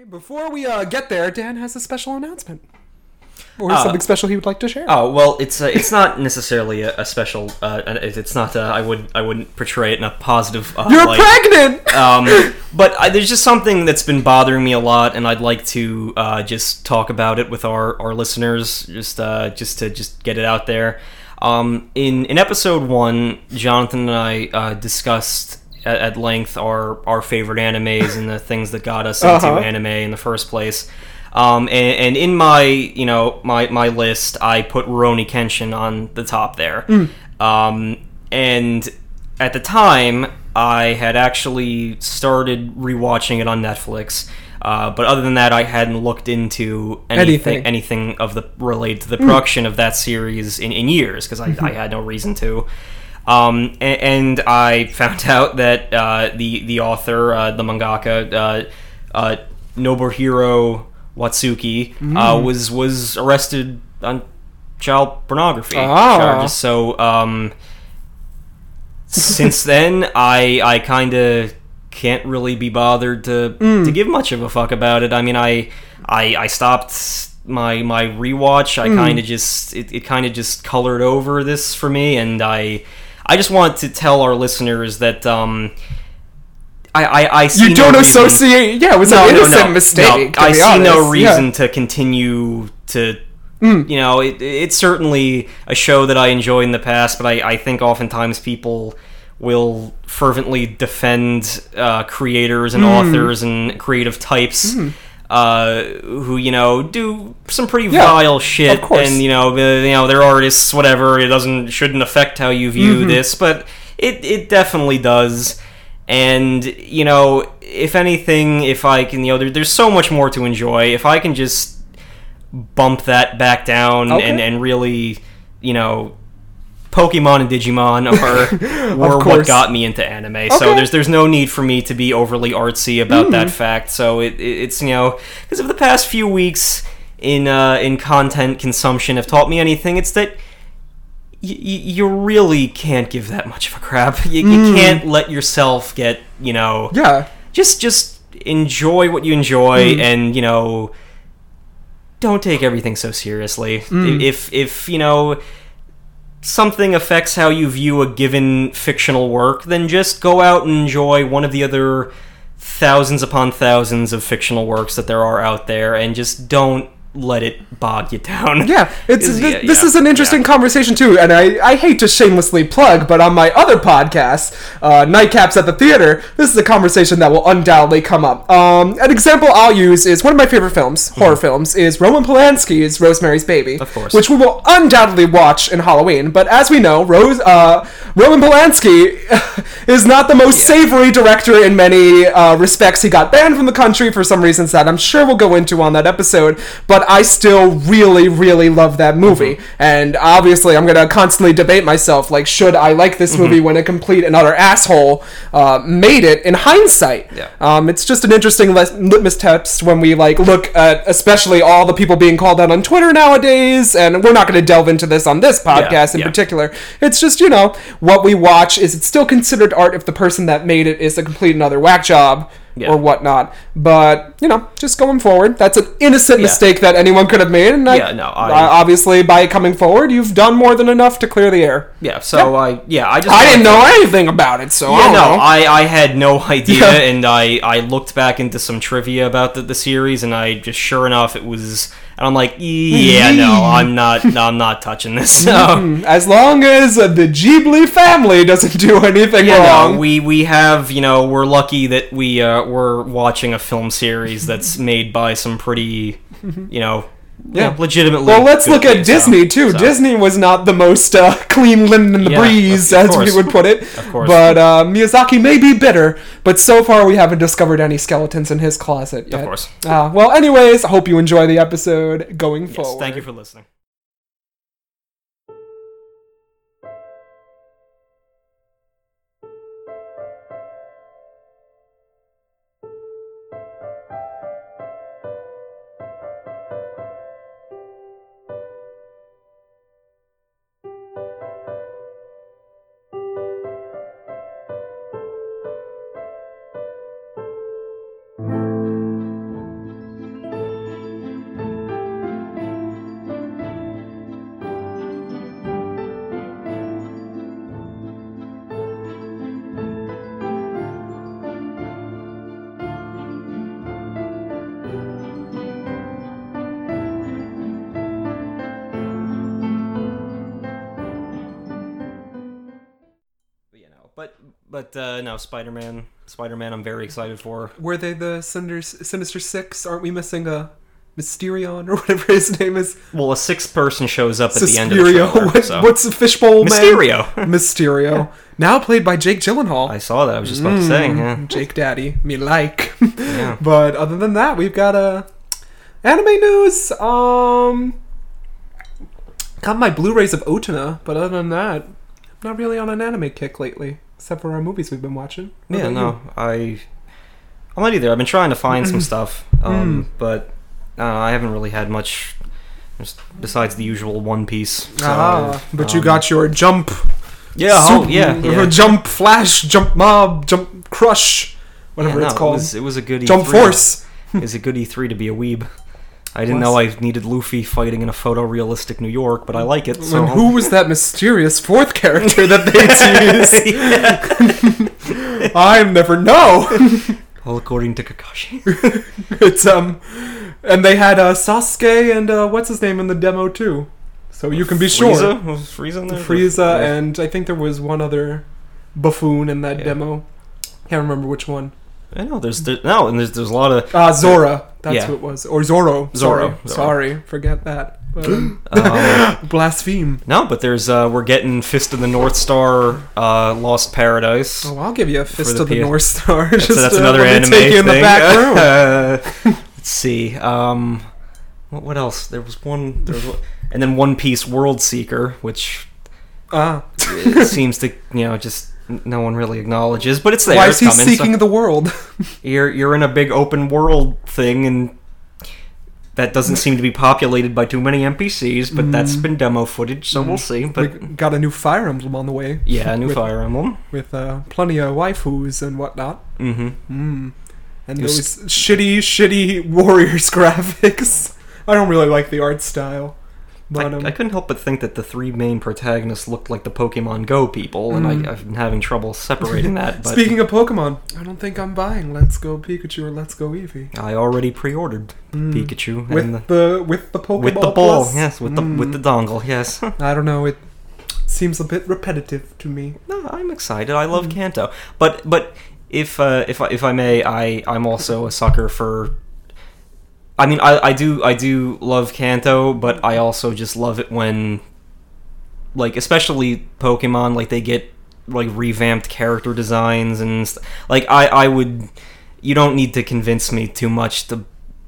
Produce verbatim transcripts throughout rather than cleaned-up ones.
Before we uh, get there, Dan has a special announcement. Or Uh, something special he would like to share. Oh well, it's uh, it's not necessarily a, a special. Uh, it's not. Uh, I would I wouldn't portray it in a positive. Uh, You're light. pregnant. Um, but I, there's just something that's been bothering me a lot, and I'd like to uh, just talk about it with our, our listeners, just uh, just to just get it out there. Um, in in episode one, Jonathan and I uh, discussed at, at length our our favorite animes and the things that got us into Uh-huh. anime in the first place. Um, and, and in my, you know, my, my list, I put Rurouni Kenshin on the top there. Mm. Um, and at the time, I had actually started rewatching it on Netflix. Uh, but other than that, I hadn't looked into anything, Anything. anything of the related to the production mm. of that series in, in years, because I, Mm-hmm. I had no reason to. Um, and, and I found out that uh, the the author, uh, the mangaka, uh, uh, Nobuhiro Watsuki Mm. uh, was was arrested on child pornography Ah. charges. So um, since then, I I kind of can't really be bothered to Mm. to give much of a fuck about it. I mean, I I, I stopped my my rewatch. I Mm. kind of just it, it kind of just colored over this for me, and I I just want to tell our listeners that um. I, I, I see You don't no reason- associate. Yeah, it was no, an no, innocent no, mistake. No, to I be see honest. no reason Yeah. to continue to. Mm. You know, it, it's certainly a show that I enjoyed in the past, but I, I think oftentimes people will fervently defend uh, creators and Mm. authors and creative types Mm. uh, who, you know, do some pretty Yeah, vile shit. of course. And, you know, uh, you know, they're artists, whatever. It doesn't shouldn't affect how you view Mhm. this, but it, it definitely does. And, you know, if anything, if I can, you know, there, there's so much more to enjoy. If I can just bump that back down Okay. and, and really, you know, Pokemon and Digimon are, were what course. got me into anime. Okay. So there's there's no need for me to be overly artsy about Mm. that fact. So it, it it's, you know, because of the past few weeks in uh, in content consumption have taught me anything, it's that Y- you really can't give that much of a crap. You, you Mm. can't let yourself get, you know, Yeah. just just enjoy what you enjoy, Mm. and, you know, don't take everything so seriously. Mm. If if you know something affects how you view a given fictional work, then just go out and enjoy one of the other thousands upon thousands of fictional works that there are out there, and just don't let it bog you down. Yeah, it's Is- th- yeah, this yeah, is an interesting yeah. conversation too, and I, I hate to shamelessly plug, but on my other podcast, uh, Nightcaps at the Theater, this is a conversation that will undoubtedly come up. Um, an example I'll use is one of my favorite films, horror films, is Roman Polanski's Rosemary's Baby, Of course. which we will undoubtedly watch in Halloween. But as we know, Rose, uh, Roman Polanski is not the most Yeah. savory director in many uh, respects. He got banned from the country for some reasons that I'm sure we'll go into on that episode, but I still really, really love that movie. Mm-hmm. And obviously, I'm going to constantly debate myself, like, should I like this movie Mm-hmm. when a complete and utter asshole uh, made it in hindsight? Yeah. Um, it's just an interesting lit- litmus test when we, like, look at especially all the people being called out on Twitter nowadays, and we're not going to delve into this on this podcast Yeah, in yeah. particular. It's just, you know, what we watch, is it still considered art if the person that made it is a complete and utter whack job? Yeah. Or whatnot, but you know, just going forward, that's an innocent Yeah. mistake that anyone could have made, and I, Yeah, no, I- uh, obviously by coming forward, you've done more than enough to clear the air. Yeah, so I yeah, I just I didn't wanted know to- anything about it, so I Yeah, don't no, know. I, I had no idea, Yeah. and I, I looked back into some trivia about the, the series, and I just, sure enough, it was, and I'm like, yeah, no, I'm not, no, I'm not touching this. So, Hmm, as long as uh, the Ghibli family doesn't do anything yeah, wrong. no, we, we have, you know, we're lucky that we, uh, we're watching a film series that's made by some pretty, you know, Yeah. yeah, legitimately. Well, let's good look at things, so- Disney too. so. Disney was not the most uh, clean linen in the Yeah, breeze, of- of as we course. would put it. Of course. But uh, Miyazaki may be bitter, but so far we haven't discovered any skeletons in his closet yet. Of course. Uh, well, anyways, I hope you enjoy the episode going Yes, forward. thank you for listening. But uh, no, Spider-Man. Spider-Man, I'm very excited for. Were they the Sinister, Sinister Six? Aren't we missing a Mysterion or whatever his name is? Well, a sixth person shows up at the end of Suspirio. the trailer. What, so. What's the fishbowl man? Mysterio. Mysterio. Now played by Jake Gyllenhaal. I saw that. I was just about to say. Yeah. Jake Daddy. Me like. Yeah. But other than that, we've got a anime news. Um, got my Blu-rays of Otona, but other than that, I'm not really on an anime kick lately, except for our movies we've been watching. What Yeah, about no, you? I, I'm not either. I've been trying to find some stuff, um, but uh, I haven't really had much, just besides the usual One Piece. So, ah, but you um, got your Jump. Yeah, oh, Sup- yeah, yeah. Jump Flash, Jump Mob, Jump Crush, whatever yeah, no, it's called. It was, it was a good E three. Jump Force. It was a good E three to be a weeb. I didn't Plus- know I needed Luffy fighting in a photorealistic New York, but I like it. So And who was that mysterious fourth character that they tease? I never know. All according to Kakashi. It's um, and they had uh, Sasuke and uh, what's his name in the demo too, so you can be sure. Frieza? Was Frieza in there? Frieza, Yeah. and I think there was one other buffoon in that Yeah. demo. Can't remember which one. I know there's there, no, and there's there's a lot of Ah, uh, Zora. That's Yeah. who it was, or Zoro. Zoro, Sorry, Zoro. sorry, forget that. Um, um, blaspheme. no, but there's uh, we're getting Fist of the North Star, uh, Lost Paradise. Oh, I'll give you a fist the of the P S North Star. That's, Just, that's uh, another let me anime take you in thing. the back room. Uh, let's see. Um, what, what else? There was one. There was one, and then One Piece World Seeker, which Ah, it seems to you know just no one really acknowledges, but it's there. why it's is he coming, seeking so the world? you're you're in a big open world thing, and that doesn't seem to be populated by too many N P Cs. But that's been demo footage, so we'll see. We But got a new Fire Emblem on the way yeah, a new with- Fire Emblem. with uh, plenty of waifus and whatnot. Mm-hmm. Mm. And You those shitty, shitty Warriors graphics. I don't really like the art style. But, um, I, I couldn't help but think that the three main protagonists looked like the Pokemon Go people, and Mm. I, I've been having trouble separating that. But speaking of Pokemon, I don't think I'm buying Let's Go Pikachu or Let's Go Eevee. I already pre-ordered Mm. Pikachu With and the, the with the Pokeball with the ball. Plus? Yes, with the Mm. with the dongle. Yes. I don't know. It seems a bit repetitive to me. No, I'm excited. I love Mm. Kanto, but but if uh, if I, if I may, I I'm also a sucker for. I mean, I, I do I do love Kanto, but I also just love it when, like, especially Pokemon, like they get like revamped character designs and st- like I I would. You don't need to convince me too much to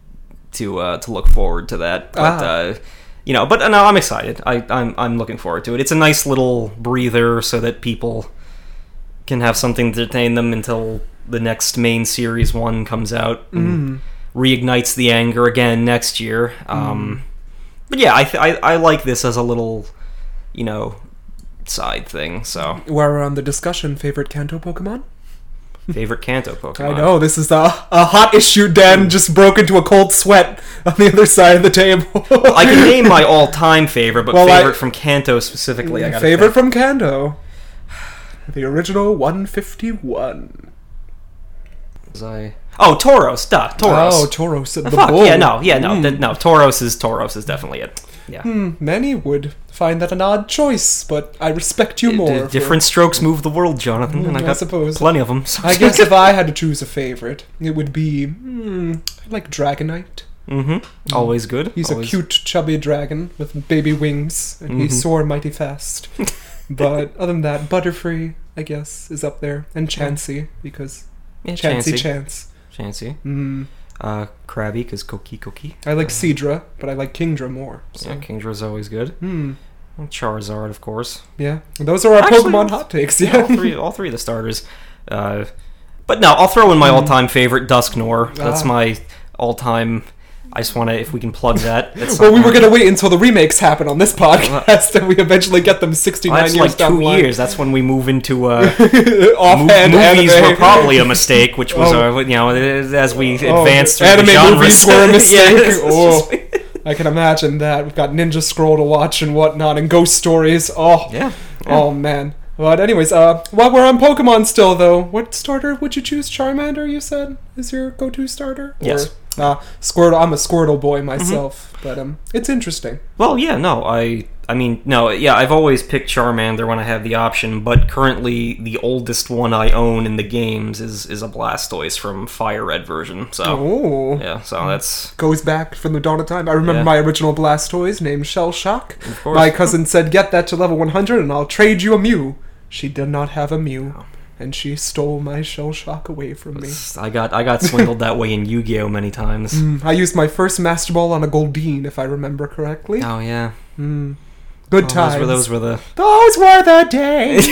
to uh, to look forward to that, but. Ah. Uh, You know, but uh, no, I'm excited. I, I'm I'm looking forward to it. It's a nice little breather so that people can have something to entertain them until the next main series one comes out and Mm. reignites the anger again next year. Um, but yeah, I, th- I I like this as a little, you know, side thing. So While we're on the discussion, favorite Kanto Pokemon? favorite Kanto Pokemon. I know, this is a, a hot issue. Dan just broke into a cold sweat on the other side of the table. I can name my all-time favorite, but Well, I- favorite from Kanto specifically, I got favorite from Kanto. The original one fifty-one. I oh Tauros, duh, Tauros. Oh, Tauros, the, Fuck, bull. yeah, no, yeah, no, Mm. that, no. Tauros is Tauros is definitely it. Yeah. Hmm, many would find that an odd choice, but I respect you D- more. d- for- different strokes move the world, Jonathan, and I Mm, I got suppose. plenty of them. I guess if I had to choose a favorite, it would be hmm, I like Dragonite. Mm-hmm. Always good. He's Always. a cute, chubby dragon with baby wings, and he Mhm. soar mighty fast. But other than that, Butterfree, I guess, is up there, and Chansey because yeah, Chansey Chansey. Chance. Chansey. Mm. Uh, Krabby, because Koki Koki. I like Uh, Seadra, but I like Kingdra more. So. Yeah, Kingdra's always good. Hmm. And Charizard, of course. Yeah, those are our Actually, Pokemon hot takes. Yeah, all Yeah. three, all three of the starters. Uh, but no, I'll throw in my Mm. all-time favorite, Dusknoir. That's Ah. my all-time. I just want to, if we can plug that. at some Well, we were point. gonna wait until the remakes happen on this podcast, and we eventually get them sixty-nine That's years like down two the line. years. That's when we move into uh, Offhand Mo- movies anime. were probably a mistake, which was, Oh. uh, you know, as we Oh, advanced through anime the genres. movies were a mistake. Yeah, it's Oh. just- I can imagine that. We've got Ninja Scroll to watch and whatnot, and ghost stories. Oh, yeah. oh man. But anyways, uh, while we're on Pokemon still, though, what starter would you choose? Charmander, you said, is your go-to starter? Or- Yes. Uh, Squirtle. I'm a Squirtle boy myself, mm-hmm. but um, it's interesting. Well, yeah, no, I, I mean, no, yeah, I've always picked Charmander when I have the option, but currently the oldest one I own in the games is is a Blastoise from Fire Red version. So, oh, yeah, so that's goes back from the dawn of time. I remember yeah. my original Blastoise named Shell Shock. Of course. My cousin said, "Get that to level one hundred, and I'll trade you a Mew." She did not have a Mew. Oh. And she stole my Shell Shock away from me. I got I got swindled that way in Yu-Gi-Oh! Many times. Mm, I used my first Master Ball on a Goldeen, if I remember correctly. Oh, yeah. Mm. Good oh, times. Those were, those were the... Those were the days!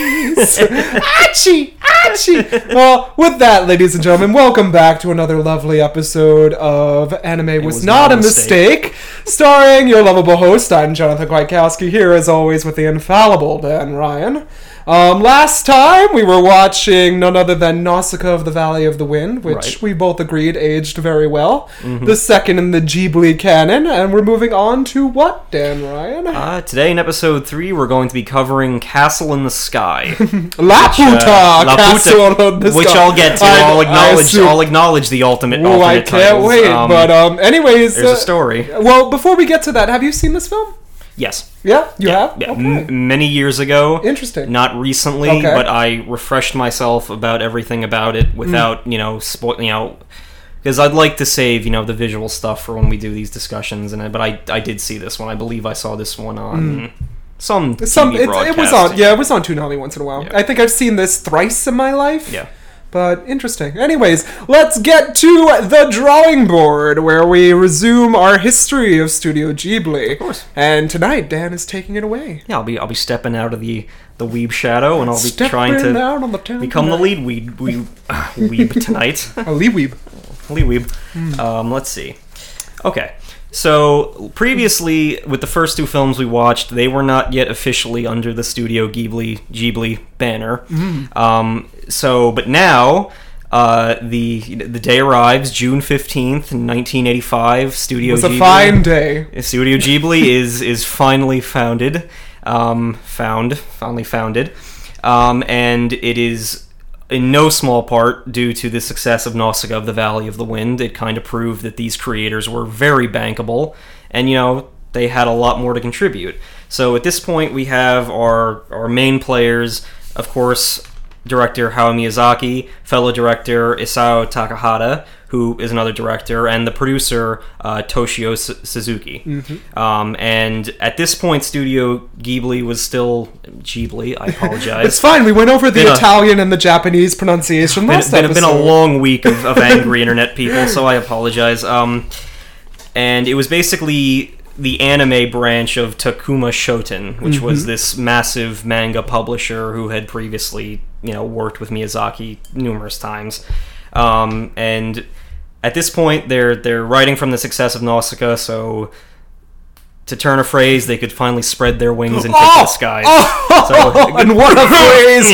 Achie! Achie! Well, with that, ladies and gentlemen, welcome back to another lovely episode of Anime Was, was Not, not a Mistake. mistake, starring your lovable host. I'm Jonathan Kwiatkowski, here as always with the infallible Dan Ryan. Um, last time we were watching none other than Nausicaa of the Valley of the Wind, which right. we both agreed aged very well. Mm-hmm. The second in the Ghibli canon, and we're moving on to what, Dan Ryan? Uh, today in episode three, we're going to be covering Castle in the Sky. Laputa, which, uh, La Castle Puta, in the Sky. Which I'll get to. I'll acknowledge. I'll acknowledge the ultimate. Oh, I can't titles. wait. Um, but um, anyways, there's uh, a story. Well, before we get to that, have you seen this film? Yes. Yeah, you yeah, have? Yeah, okay. M- many years ago. Interesting. Not recently, okay. but I refreshed myself about everything about it without, mm. you know, spo- you know, because I'd like to save, you know, the visual stuff for when we do these discussions. And I, but I, I did see this one. I believe I saw this one on mm. some, some T V it, broadcast. It was on, yeah, it was on Toonami once in a while. Yeah. I think I've seen this thrice in my life. Yeah. But interesting. Anyways, let's get to the drawing board, where we resume our history of Studio Ghibli. Of course. And tonight, Dan is taking it away. Yeah, I'll be I'll be stepping out of the, the weeb shadow, and I'll be stepping trying to out on the become the lead weeb weeb, uh, weeb tonight. A lead weeb. Lead weeb. Mm. Um, let's see. Okay. So, previously, with the first two films we watched, they were not yet officially under the Studio Ghibli Ghibli banner. Mm. Um, so, but now, uh, the the day arrives, June fifteenth, nineteen eighty-five, Studio Ghibli... It was a fine day. Studio Ghibli is, is finally founded. Um, found. Finally founded. Um, and it is... in no small part due to the success of Nausicaa of the Valley of the Wind. It kind of proved that these creators were very bankable, and, you know, they had a lot more to contribute. So at this point, we have our, our main players, of course, director Hayao Miyazaki, fellow director Isao Takahata, who is another director, and the producer uh, Toshio S- Suzuki. Mm-hmm. Um, and at this point, Studio Ghibli was still Ghibli. I apologize. It's fine. We went over the been Italian a, and the Japanese pronunciation last been, episode. It's been a long week of, of angry internet people, so I apologize. Um, and it was basically the anime branch of Takuma Shoten, which mm-hmm. was this massive manga publisher who had previously, you know, worked with Miyazaki numerous times. Um, and at this point, they're they're writing from the success of Nausicaa, so to turn a phrase, they could finally spread their wings and take oh! to the skies. Oh! So, and what a phrase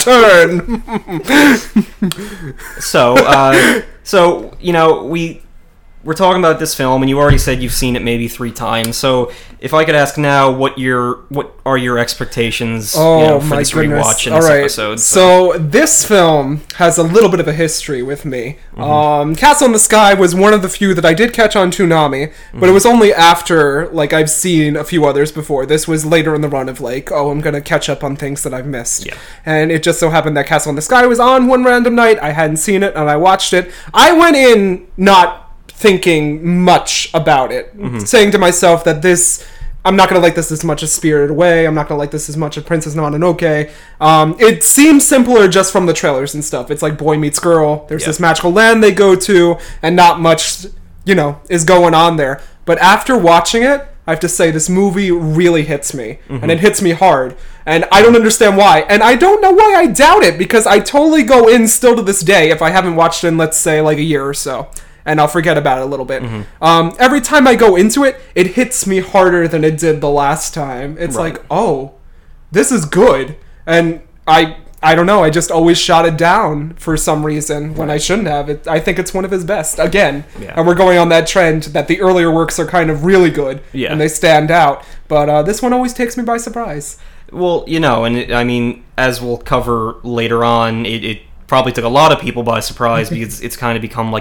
yeah. he's turned! so, uh, so you know, we we're talking about this film, and you already said you've seen it maybe three times. So, if I could ask now, what your what are your expectations oh, you know, for my this goodness. rewatch in All this right. episode? So. so this film has a little bit of a history with me. Mm-hmm. Um, Castle in the Sky was one of the few that I did catch on Toonami, mm-hmm. but it was only after, like, I've seen a few others before. This was later in the run of, like, oh, I'm gonna catch up on things that I've missed. Yeah. And it just so happened that Castle in the Sky was on one random night. I hadn't seen it, and I watched it. I went in not thinking much about it, mm-hmm. saying to myself that this, I'm not going to like this as much as Spirited Away, I'm not going to like this as much as Princess Mononoke. Um, it seems simpler just from the trailers and stuff. It's like boy meets girl, there's yeah. this magical land they go to, and not much, you know, is going on there. But after watching it, I have to say this movie really hits me, mm-hmm. and it hits me hard, and I don't understand why, and I don't know why I doubt it, because I totally go in still to this day if I haven't watched it in, let's say, like a year or so. And I'll forget about it a little bit. Mm-hmm. Um, every time I go into it, it hits me harder than it did the last time. It's right. like, oh, this is good. And I I don't know, I just always shot it down for some reason when right. I shouldn't have. It, I think it's one of his best, again. Yeah. And we're going on that trend that the earlier works are kind of really good. Yeah. And they stand out. But uh, this one always takes me by surprise. Well, you know, and it, I mean, as we'll cover later on, it, it probably took a lot of people by surprise because it's kind of become like a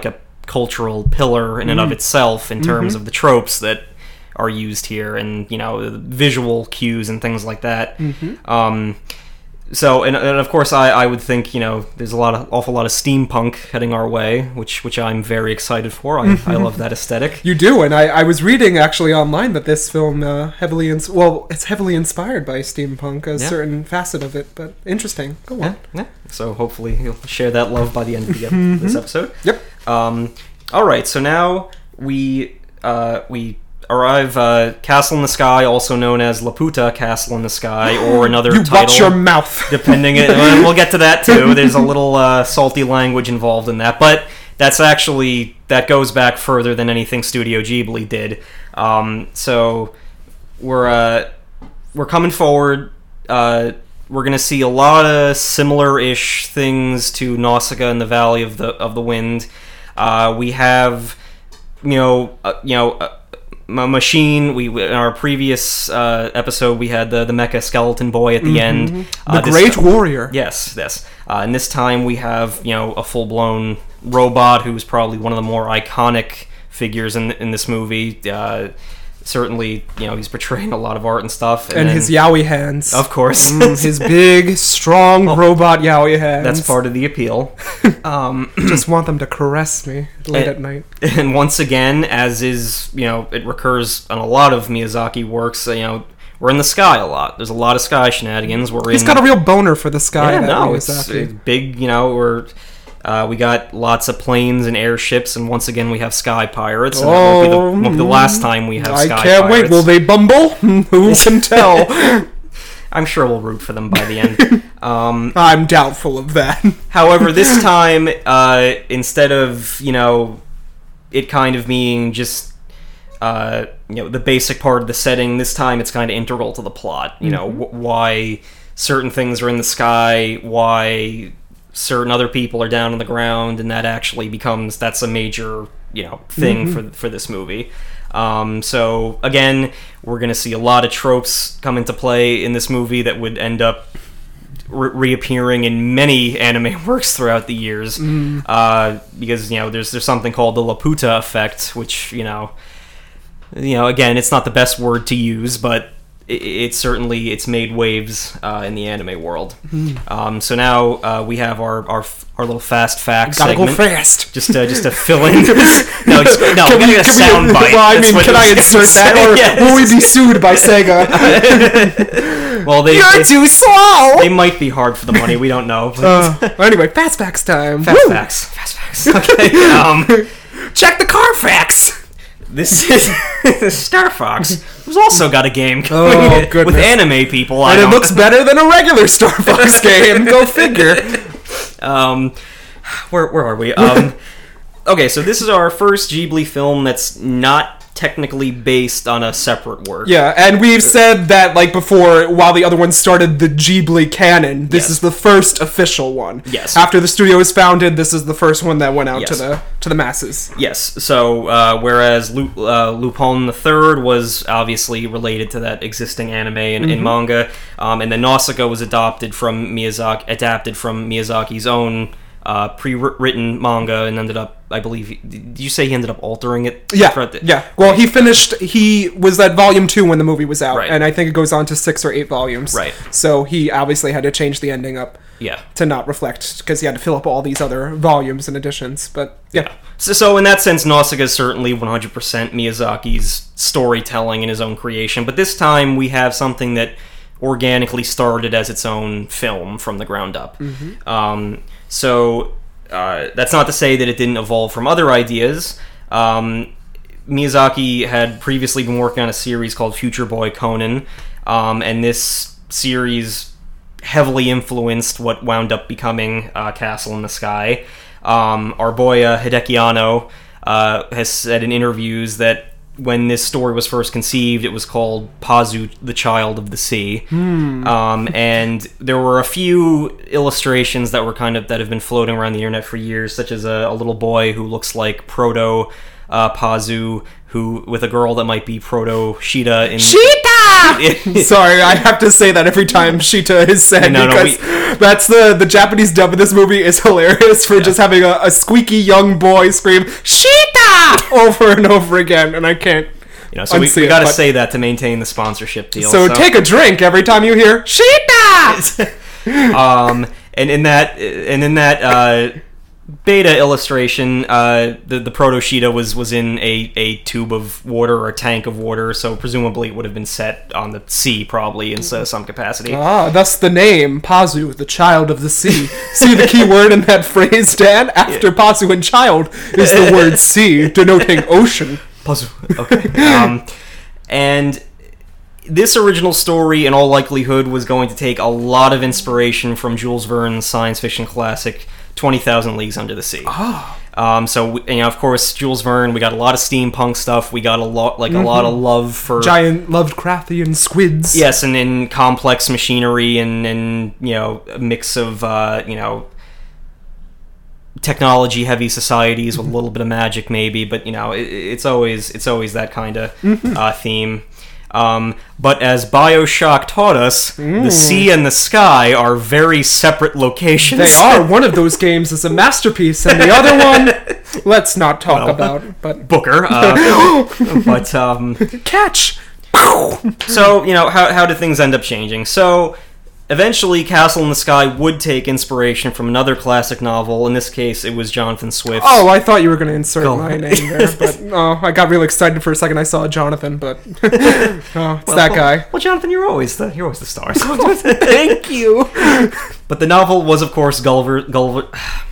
cultural pillar in and of itself in terms Mm-hmm. of the tropes that are used here, and you know, the visual cues and things like that. Mm-hmm. Um, so, and, and of course, I, I would think, you know, there's a lot of awful lot of steampunk heading our way, which which I'm very excited for. I, I love that aesthetic. You do, and I, I was reading actually online that this film uh, heavily ins- well, it's heavily inspired by steampunk, a Yeah. certain facet of it. But interesting. Go on. Yeah, yeah. So hopefully you'll share that love by the end of the, ep- this episode. Yep. Um, all right, so now we uh, we arrive uh, Castle in the Sky, also known as Laputa Castle in the Sky, or another You title. watch your mouth. Depending, it, we'll get to that too. There's a little uh, salty language involved in that, but that's actually that goes back further than anything Studio Ghibli did. Um, so we're uh, we're coming forward. Uh, we're gonna see a lot of similar-ish things to Nausicaa and the Valley of the of the Wind. Uh, we have, you know, uh, you know. Uh, A machine. We in our previous uh, episode we had the the mecha skeleton boy at the end. The Uh, this Great ti- Warrior. Yes, yes. Uh, and this time we have, you know, a full blown robot who's probably one of the more iconic figures in in this movie. Uh, certainly, you know, he's portraying a lot of art and stuff. And then, his yaoi hands. of course, Mm, his big, strong robot yaoi hands. that's part of the appeal. Um, Just want them to caress me late And- at night. And once again, as is, you know, it recurs on a lot of Miyazaki works, you know, we're in the sky a lot. There's a lot of sky shenanigans. We're He's in, got a real boner for the sky. yeah, that no, it's, Miyazaki. it's big, you know, we're, uh, we got lots of planes and airships, and once again we have sky pirates, and that won't be the, Oh, won't be the last time we have I sky can't pirates. wait. Will they bumble? Who can tell? I'm sure we'll root for them by the end. Um, I'm doubtful of that. However, this time, uh, instead of, you know, it kind of being just, uh, you know, the basic part of the setting, this time it's kind of integral to the plot. You know, wh- why certain things are in the sky, why certain other people are down on the ground, and that actually becomes, that's a major, you know, thing for for this movie. Um, so, again, we're going to see a lot of tropes come into play in this movie that would end up re- reappearing in many anime works throughout the years. Uh, because, you know, there's there's something called the Laputa effect, which, you know, you know, again, it's not the best word to use, but it, it certainly, it's made waves uh, in the anime world. Um, so now uh, we have our, our our little fast facts Gotta segment. go fast. Just to, just to fill in. no, just, no, Can we we, gotta get a can sound we, bite. well, I That's mean, what can it I was insert gonna that, say. or Yes. will we be sued by Sega? Well, they, You're they, too slow! they might be hard for the money. We don't know. But Uh, anyway, fast facts time. fast Woo! facts. Fast facts. Okay. Um, Check the Carfax! this is Star Fox, who's also got a game Oh, coming with goodness. anime people. I And it don't- looks better than a regular Star Fox game. Go figure. Um, where where are we? Um, okay, so this is our first Ghibli film that's not technically based on a separate work. Yeah, and we've said that, like, before, while the other one started the Ghibli canon, this Yes. is the first official one. Yes. After the studio was founded, this is the first one that went out to Yes. the to the masses. Yes. So uh, whereas Lu- uh, Lupin the Third was obviously related to that existing anime and, and manga, um, and then Nausicaa was adopted from Miyazaki, adapted from Miyazaki's own uh, pre-written manga, and ended up, I believe, did you say he ended up altering it? Yeah, throughout the- yeah. Well, he finished. He was at volume two when the movie was out, Right. and I think it goes on to six or eight volumes. Right. So he obviously had to change the ending up Yeah. to not reflect, because he had to fill up all these other volumes and editions. But yeah, So, so in that sense, Nausicaa is certainly one hundred percent Miyazaki's storytelling and his own creation. But this time we have something that organically started as its own film from the ground up. Um, so uh, that's not to say that it didn't evolve from other ideas. Um, Miyazaki had previously been working on a series called Future Boy Conan, um, and this series heavily influenced what wound up becoming uh, Castle in the Sky. Um, our boy uh, Hideki Anno uh, has said in interviews that when this story was first conceived, it was called Pazu, the Child of the Sea. Um, and there were a few illustrations that were kind of that have been floating around the internet for years, such as a, a little boy who looks like Proto uh, Pazu, who with a girl that might be proto Sheeta in Sheeta. Sorry, I have to say that every time Sheeta is said no, because no, we, that's the the Japanese dub of this movie is hilarious for yeah. just having a, a squeaky young boy scream Sheeta over and over again, and I can't. You know, so we, we got to say that to maintain the sponsorship deal. So, so take a drink every time you hear Sheeta. um, and in that, and in that uh, beta illustration, uh, the the proto Sheeta was was in a, a tube of water or a tank of water. So presumably it would have been set on the sea, probably in uh, some capacity. Ah, thus the name Pazu, the child of the sea. See the key word in that phrase, Dan? After yeah. Pazu and child is the word sea, denoting ocean. Puzzle. Okay. Um, and this original story, in all likelihood, was going to take a lot of inspiration from Jules Verne's science fiction classic twenty thousand Leagues Under the Sea. Oh. Um, so, you know, of course, Jules Verne, we got a lot of steampunk stuff. We got a lot, like, mm-hmm. a lot of love for... giant Lovecraftian squids. Yes, and in complex machinery and, and, you know, a mix of, uh, you know... technology-heavy societies with a little bit of magic, maybe, but you know, it, it's always it's always that kind of mm-hmm. uh, theme. Um, but as BioShock taught us, mm. the sea and the sky are very separate locations. They are. One of those games is a masterpiece, and the other one, let's not talk well, about. But Booker. Uh, but um, catch. So you know, how how did things end up changing? So. Eventually, Castle in the Sky would take inspiration from another classic novel. In this case, it was Jonathan Swift's. Oh, I thought you were going to insert Go. my name there, but oh, I got really excited for a second. I saw Jonathan, but oh, it's well, that guy. Well, well, Jonathan, you're always the you're always the star. So. Thank you. But the novel was, of course, Gulliver, Gulliver,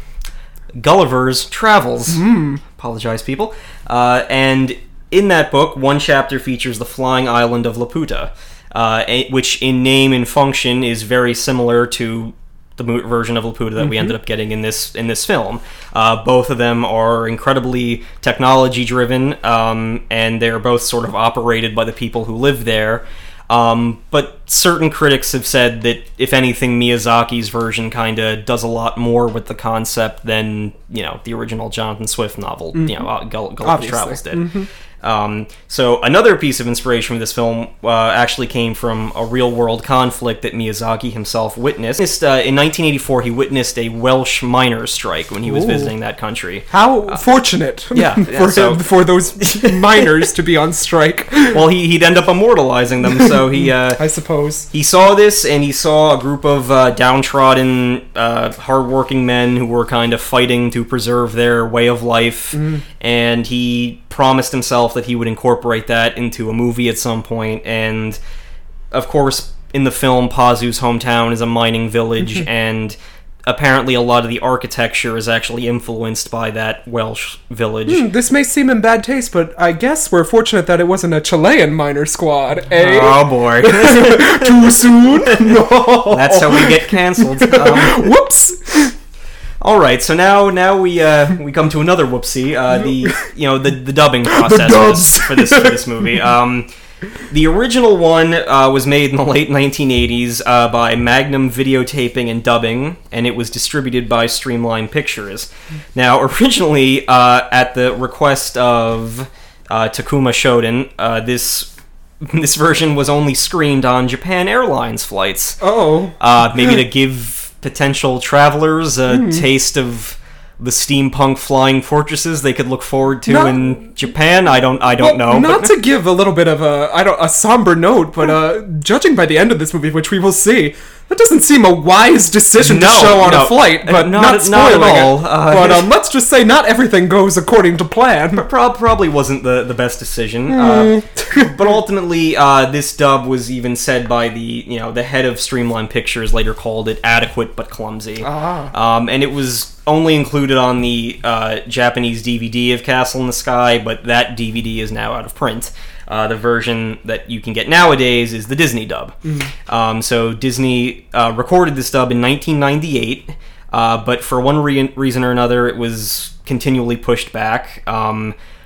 Gulliver's Travels. Mm. Apologize, people. Uh, and in that book, one chapter features the flying island of Laputa. Uh, which in name and function is very similar to the version of Laputa that mm-hmm. we ended up getting in this in this film. Uh, both of them are incredibly technology driven, um, and they're both sort of operated by the people who live there. Um, but certain critics have said that, if anything, Miyazaki's version kind of does a lot more with the concept than, you know, the original Jonathan Swift novel, mm-hmm. you know, uh, Gull- Gulliver's Travels did. Mm-hmm. Um, so another piece of inspiration for this film uh, actually came from a real-world conflict that Miyazaki himself witnessed. Uh, in nineteen eighty-four, he witnessed a Welsh miners' strike when he was Ooh. visiting that country. How uh, fortunate yeah, for yeah, so, him, for those miners to be on strike. Well, he, he'd end up immortalizing them, so he... Uh, I suppose. He saw this, and he saw a group of uh, downtrodden, uh, hardworking men who were kind of fighting to preserve their way of life, mm. and he promised himself that he would incorporate that into a movie at some point. And of course, in the film, Pazu's hometown is a mining village, and apparently a lot of the architecture is actually influenced by that Welsh village. Hmm, this may seem in bad taste, but I guess we're fortunate that it wasn't a Chilean miner squad, eh? Oh boy. Too soon? No. That's how we get cancelled. Um, Whoops! All right, so now now we uh, we come to another whoopsie. Uh, the you know the the dubbing process the for, this, for this for this movie. Um, the original one uh, was made in the late nineteen eighties uh, by Magnum Videotaping and Dubbing, and it was distributed by Streamline Pictures. Now, originally, uh, at the request of uh, Takuma Shoten, uh, this this version was only screened on Japan Airlines flights. Oh, uh, maybe to give potential travelers a mm. taste of the steampunk flying fortresses they could look forward to not, in Japan. I don't I don't well, know. Not to give a little bit of a I don't a somber note, but uh, judging by the end of this movie, which we will see, that doesn't seem a wise decision no, to show on no, a flight, but not, not spoiling not at all. it. Uh, but um, let's just say not everything goes according to plan. Pro- probably wasn't the, the best decision. Mm. Uh, but ultimately, uh, this dub was even said by the you know the head of Streamline Pictures later called it adequate but clumsy. Ah. Um, and it was only included on the uh, Japanese D V D of Castle in the Sky, but that D V D is now out of print. Uh, the version that you can get nowadays is the Disney dub. Mm. Um, so Disney uh, recorded this dub in nineteen ninety-eight, uh, but for one re- reason or another, it was continually pushed back. Um,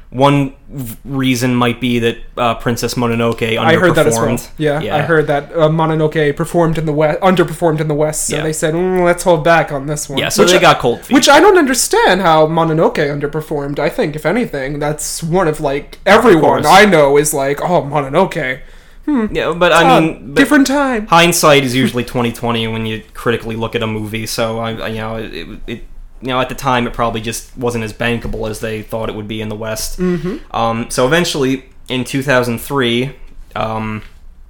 one v- reason might be that uh, Princess Mononoke underperformed. I heard that as well. Yeah, yeah. I heard that uh, Mononoke performed in the West, underperformed in the West, so yeah. they said, mm, let's hold back on this one. Yeah, so which they got cold feet. Which I don't understand how Mononoke underperformed. I think, if anything, that's one of, like, everyone I know is like, oh, Mononoke. Hmm. Yeah, but I uh, mean... But different time. Hindsight is usually twenty twenty when you critically look at a movie, so, I, I you know, it... it You know, at the time, it probably just wasn't as bankable as they thought it would be in the West. Mm-hmm. Um, so eventually, in two thousand three, um,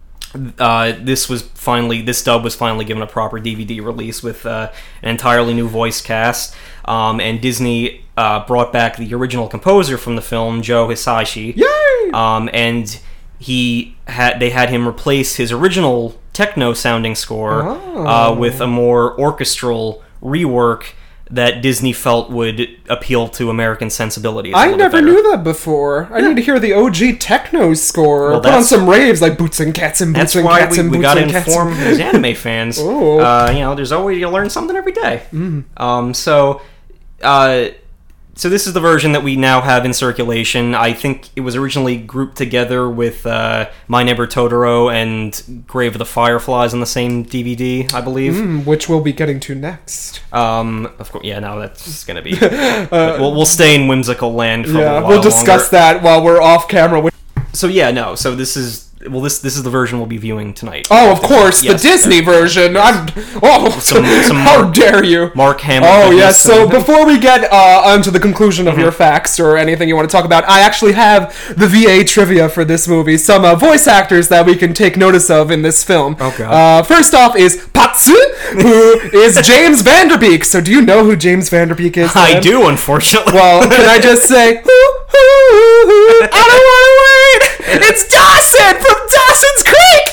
uh, this was finally this dub was finally given a proper D V D release with uh, an entirely new voice cast, um, and Disney uh, brought back the original composer from the film, Joe Hisaishi. Yay! Um, and he had they had him replace his original techno-sounding score oh. uh, with a more orchestral rework that Disney felt would appeal to American sensibilities. I never knew that before. I yeah. need to hear the O G techno score. Well, put on some raves like Boots and Cats and Boots and Cats we, and we Boots gotta and Cats. inform these anime fans. Oh. Uh, you know, there's always you learn something every day. Mm. Um, so, uh, so this is the version that we now have in circulation. I think it was originally grouped together with uh, My Neighbor Totoro and Grave of the Fireflies on the same D V D, I believe. Mm, which we'll be getting to next. Um, of course, yeah, no, that's gonna be. uh, we'll we'll stay in whimsical land for yeah, a while we'll discuss longer. that while we're off camera. So yeah, no, so this is. Well, this this is the version we'll be viewing tonight. Oh, of course, yes. the Disney version. I'm, oh, some, some how Mark, dare you? Mark Hamill. Oh, yes. So before we get uh, onto the conclusion of mm-hmm. your facts or anything you want to talk about, I actually have the V A trivia for this movie. Some uh, voice actors that we can take notice of in this film. Oh, God. Uh, first off is Patsu, who is James Vanderbeek. So do you know who James Vanderbeek is? I man? do, unfortunately. Well, can I just say, hoo, hoo, hoo, I don't want to wait. It's Dawson from Dawson's Creek.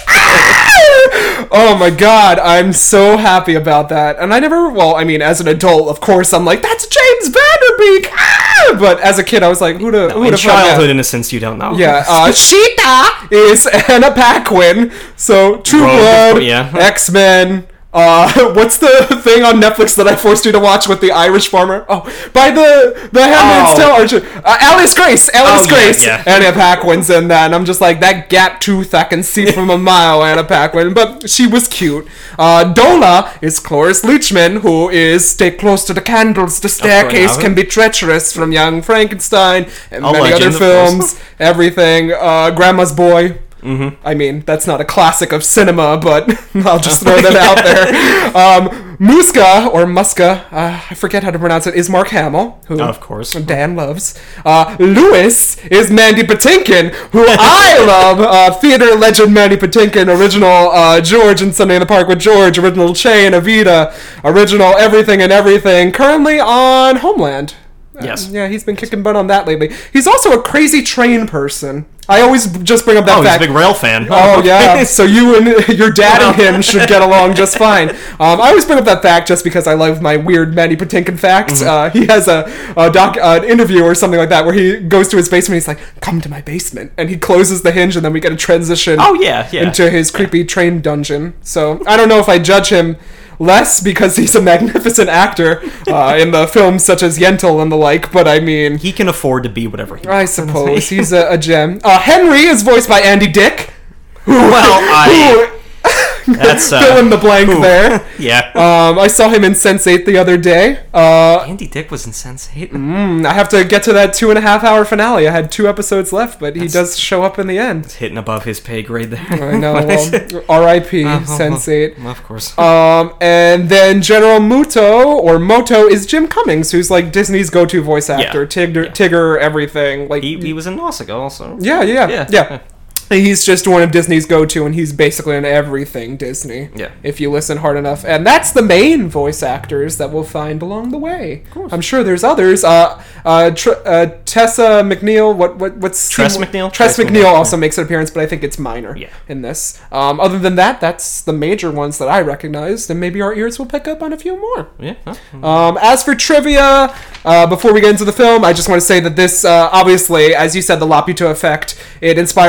Ah! Oh my God, I'm so happy about that. And I never, well, I mean, as an adult, of course, I'm like, that's James Vanderbeek. Ah! But as a kid, I was like, who to, no, who in to childhood innocence, you don't know. Yeah, uh, Sheeta is Anna Paquin. So True Rogue, Blood, yeah. X-Men. Uh, what's the thing on Netflix that I forced you to watch with the Irish farmer? Oh, by the the Handmaid's Tale Archer. Uh, Alice Grace, Alice oh, Grace. Yeah, yeah. Anna Paquin's in that, and I'm just like, that gap tooth I can see from a mile, Anna Paquin. But she was cute. Uh, Dola is Cloris Leachman, who is Stay Close to the Candles. The staircase can be treacherous from Young Frankenstein and A many legend, other films. Everything. Uh, Grandma's Boy. Mm-hmm. I mean, that's not a classic of cinema, but I'll just throw that out there. Um, Muska, or Muska, uh, I forget how to pronounce it, is Mark Hamill, who oh, of course Dan loves. Uh, Lewis is Mandy Patinkin, who I love. Uh, theater legend Mandy Patinkin, original uh, George in Sunday in the Park with George, original Che and Evita, original Everything and Everything, currently on Homeland. Yes. Uh, yeah, he's been kicking butt on that lately. He's also a crazy train person. I always just bring up that oh, fact. Oh, he's a big rail fan. Oh, yeah. So you and your dad and him should get along just fine. Um, I always bring up that fact just because I love my weird Mandy Patinkin facts. Mm-hmm. Uh, he has a, a doc, uh, an interview or something like that where he goes to his basement and he's like, come to my basement. And he closes the hinge and then we get a transition oh, yeah, yeah. into his creepy yeah. train dungeon. So I don't know if I judge him less because he's a magnificent actor uh, in the films such as Yentl and the like, but I mean... He can afford to be whatever he I wants. suppose. He's a, a gem. Uh, Henry is voiced by Andy Dick. Who, well, I... Who, That's uh, fill in the blank ooh. there. Yeah. Um, I saw him in Sense eight the other day. Uh, Andy Dick was in Sense eight. Mm, I have to get to that two and a half hour finale. I had two episodes left, but he That's, does show up in the end. It's hitting above his pay grade there. I know. Well, R I P Uh, Sense eight. Well, of course. Um, and then General Muto or Moto is Jim Cummings, who's like Disney's go-to voice actor. Yeah. Tigger, yeah. Tigger, everything. Like he, he was in Nausicaa also. Yeah, yeah, yeah. yeah. yeah. He's just one of Disney's go-to, and he's basically in everything Disney. Yeah. If you listen hard enough. And that's the main voice actors that we'll find along the way. Of course. I'm sure there's others. Uh, uh, Tr- uh, Tessa McNeil, what, what, what's... Tress McNeil? Tress, Tress McNeil also yeah. makes an appearance, but I think it's minor yeah. in this. Um, other than that, that's the major ones that I recognized, and maybe our ears will pick up on a few more. Yeah. Huh? Um, as for trivia, uh, before we get into the film, I just want to say that this, uh, obviously, as you said, the Laputa effect, it inspired many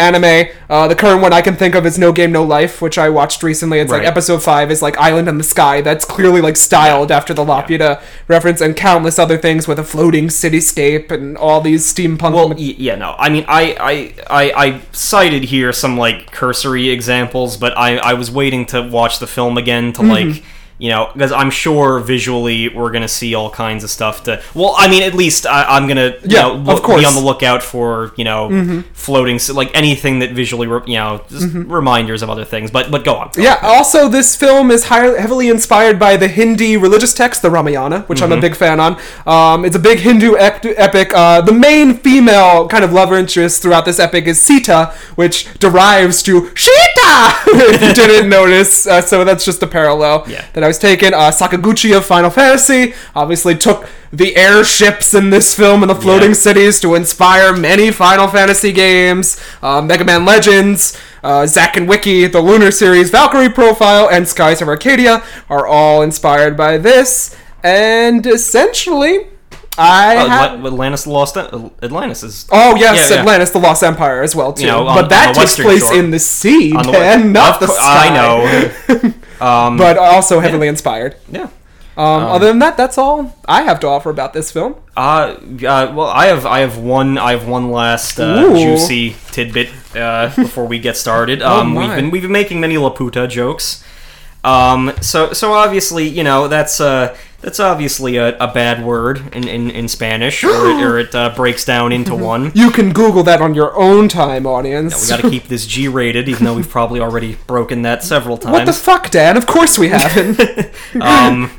anime. Uh, the current one I can think of is No Game No Life, which I watched recently. It's Right. like episode five is like Island in the Sky. That's clearly like styled after the Laputa reference, and countless other things with a floating cityscape and all these steampunk. Well, y- yeah, no. I mean, I, I, I, I cited here some like cursory examples, but I, I was waiting to watch the film again to Mm-hmm. like, you know, because I'm sure visually we're gonna see all kinds of stuff. To well, I mean, at least I, I'm gonna, you Yeah, know, of look, course. be on the lookout for, you know, floating, c- like anything that visually, re- you know, just reminders of other things. But, but go on. Yeah, also this film is high, heavily inspired by the Hindi religious text, the Ramayana, which I'm a big fan on. Um, it's a big Hindu ep- epic. Uh, the main female kind of love interest throughout this epic is Sita, which derives to Shita, if you didn't notice. Uh, so that's just a parallel Yeah. that I was taking. Uh, Sakaguchi of Final Fantasy obviously took the airships in this film and the floating Yeah. cities to inspire many Final Fantasy games. Uh, Mega Man Legends, uh, Zack and Wiki, the Lunar series, Valkyrie Profile, and Skies of Arcadia are all inspired by this. And essentially, I Uh, have... Atla- Atlantis Lost Atlantis is Oh yes, Yeah, yeah. Atlantis, the Lost Empire as well too. You know, on- but that on the takes western place shore. in the sea, on the Dan, not the Of cour- sky. I know. um, But also heavily inspired. yeah. Um, other than that, that's all I have to offer about this film. Uh, uh, well, I have I have one I have one last uh, Ooh. juicy tidbit uh, before we get started. Um, Oh, we've my. been we've been making many Laputa jokes. Um, so so obviously, you know, that's uh that's obviously a, a bad word in, in, in Spanish, or it, or it uh, breaks down into one. You can Google that on your own time, audience. We got to keep this G-rated, even though we've probably already broken that several times. What the fuck, Dan? Of course we haven't. um,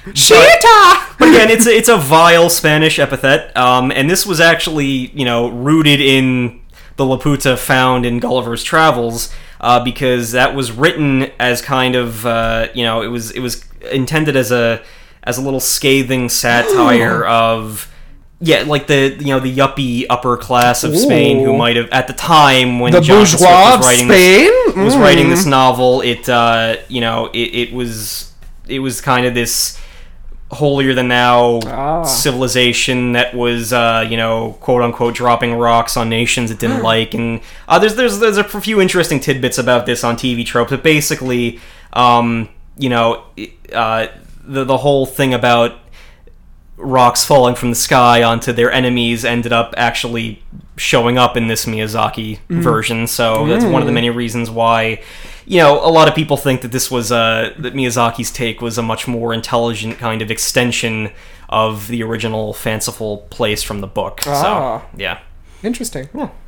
Shita! But again, it's a, it's a vile Spanish epithet, um, and this was actually, you know, rooted in the Laputa found in Gulliver's Travels, uh, because that was written as kind of, uh, you know, it was it was intended as a as a little scathing satire of. Yeah, like the you know the yuppie upper class of Spain who Ooh. might have at the time when The Jonathan Swift bourgeois was of writing Spain? this, was Mm. writing this novel. It uh, you know it, it was it was kind of this holier than thou Ah. civilization that was uh, you know quote unquote dropping rocks on nations it didn't like, and uh, there's there's there's a few interesting tidbits about this on T V tropes, but basically um, you know uh, the the whole thing about rocks falling from the sky onto their enemies ended up actually showing up in this Miyazaki version, so that's one of the many reasons why, you know, a lot of people think that this was uh that Miyazaki's take was a much more intelligent kind of extension of the original fanciful place from the book. Ah. So yeah, Interesting.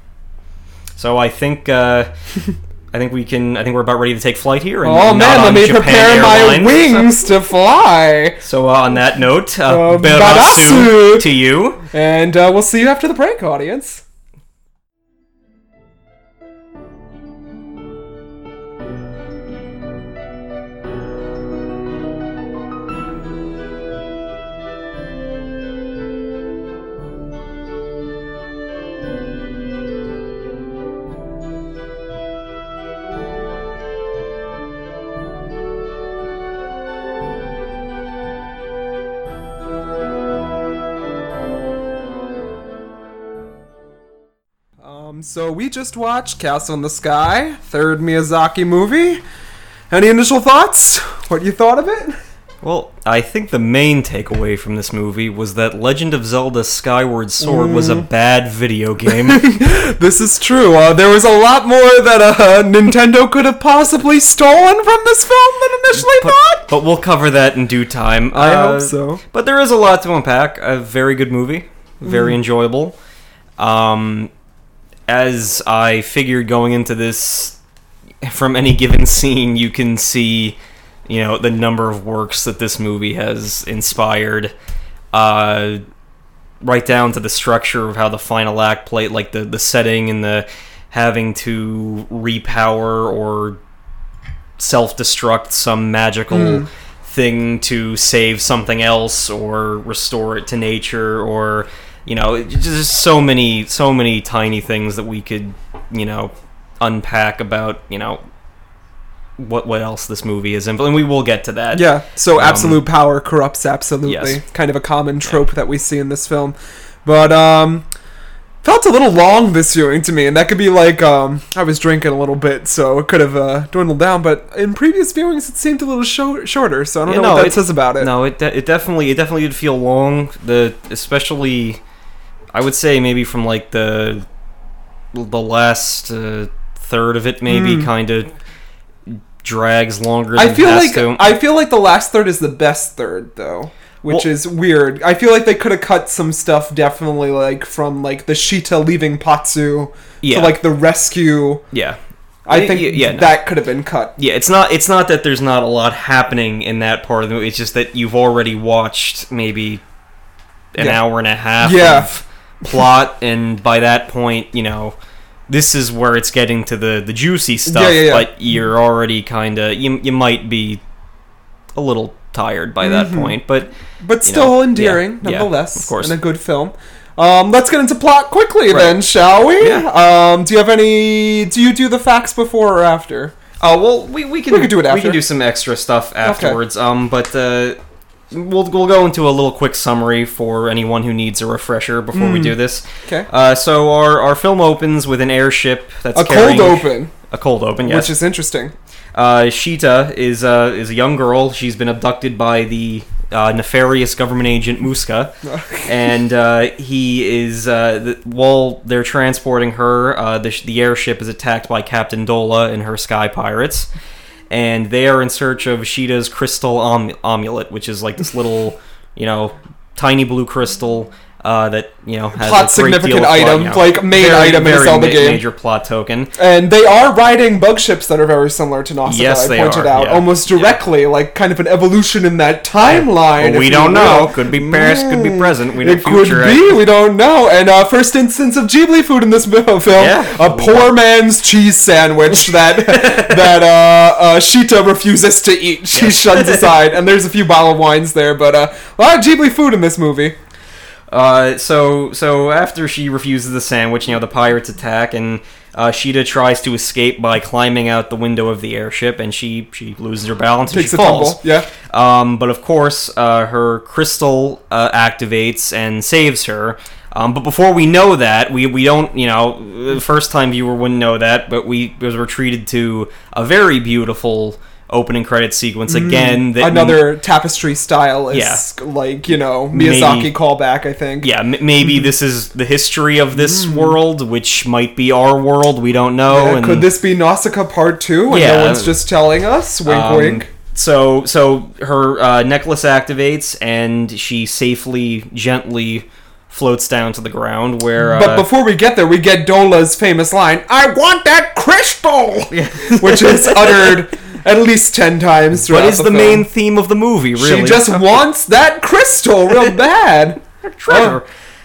so I think uh I think we can I think we're about ready to take flight here. And Oh not man, let on me Japan prepare my Airlines. wings to fly. So uh, on that note, uh, Uh, barasu barasu. to you. And uh, we'll see you after the break, audience. Um, so we just watched Castle in the Sky, third Miyazaki movie. Any initial thoughts? What you thought of it? Well, I think the main takeaway from this movie was that Legend of Zelda Skyward Sword was a bad video game. This is true. Uh, there was a lot more that uh, Nintendo could have possibly stolen from this film than initially thought. But we'll cover that in due time. I Uh, hope so. But there is a lot to unpack. A very good movie. Very enjoyable. Um, as I figured going into this, from any given scene, you can see, you know, the number of works that this movie has inspired. Uh, right down to the structure of how the final act played, like the, the setting and the having to repower or self-destruct some magical Mm. thing to save something else or restore it to nature, or, you know, just so many, so many tiny things that we could, you know, unpack about, you know, what what else this movie is in, and we will get to that. Yeah, so Um, absolute power corrupts absolutely. yes. Kind of a common trope that we see in this film. But, um, Felt a little long this viewing to me, and that could be like um, I was drinking a little bit, so it could have uh, dwindled down. But in previous viewings, it seemed a little sho- shorter, so I don't Yeah, know no, what that it- says about it. No, it de- it definitely it definitely did feel long. The especially, I would say maybe from like the the last uh, third of it maybe Mm. kind of drags longer than I feel it has like to. I feel like the last third is the best third, though, which Well- is weird. I feel like they could have cut some stuff, definitely, like from like the Sheeta leaving Patsu Yeah. to like the rescue. yeah. I Y- think y- yeah, no. that could have been cut. Yeah, it's not it's not that there's not a lot happening in that part of the movie. It's just that you've already watched maybe an Yeah. hour and a half Yeah. of plot, and by that point, you know, this is where it's getting to the, the juicy stuff. Yeah, yeah, yeah. But you're already kind of you you might be a little tired by that Mhm. point, but But You still know, endearing, yeah, yeah, nonetheless. of course. And a good film. Um, let's get into plot quickly Right. then, shall we? Yeah. Um, do you have any... Do you do the facts before or after? oh well, we, we can We could do it We after. can do some extra stuff afterwards. Um, but uh, we'll we'll go into a little quick summary for anyone who needs a refresher before we Mm. do this. Okay. Uh, so our, our film opens with an airship that's A carrying cold open, a cold open. Yes. which is interesting. Uh, Sheeta is uh, is a young girl. She's been abducted by the uh, nefarious government agent Muska, and uh, he is uh, the, while they're transporting her, uh, the, the airship is attacked by Captain Dola and her sky pirates, and they are in search of Sheeta's crystal am- amulet, which is like this little, you know, tiny blue crystal. Uh, that you know has Plot a great significant deal of plot, item, you know, like main very, item in a very Zelda ma- game. major plot token. And they are riding bug ships that are very similar to Nausicaa, Yes, I they pointed are, out. yeah. Almost directly, like kind of an evolution in that timeline. Well, we if don't you know. will. Could be past, could be Mm. present. We don't It could future be, we don't know. And uh, first instance of Ghibli food in this film, Yeah. a poor man's cheese sandwich that that uh, uh, Sheeta refuses to eat. She shuns aside, and there's a few bottled wines there, but uh, a lot of Ghibli food in this movie. Uh, so so after she refuses the sandwich, you know, the pirates attack, and uh, Sheeta tries to escape by climbing out the window of the airship, and she she loses her balance and Takes she a falls. tumble, yeah. Um, but of course, uh, her crystal uh, activates and saves her. Um, but before we know that, we, we don't, you know, the first time viewer wouldn't know that, but we because we're treated to a very beautiful opening credit sequence again. That Another tapestry style is Yeah. like, you know, Miyazaki Maybe- callback, I think. Yeah, m- maybe this is the history of this world, which might be our world. We don't know. Yeah, and, could this be Nausicaa Part two? And Yeah. no one's just telling us? Wink, um, wink. So, so her uh, necklace activates, and she safely, gently floats down to the ground. Where, uh, But before we get there, we get Dola's famous line, "I want that crystal!" which is uttered at least ten times throughout what is the, the, film. main theme of the movie? Really, She just wants that crystal real bad. treasure.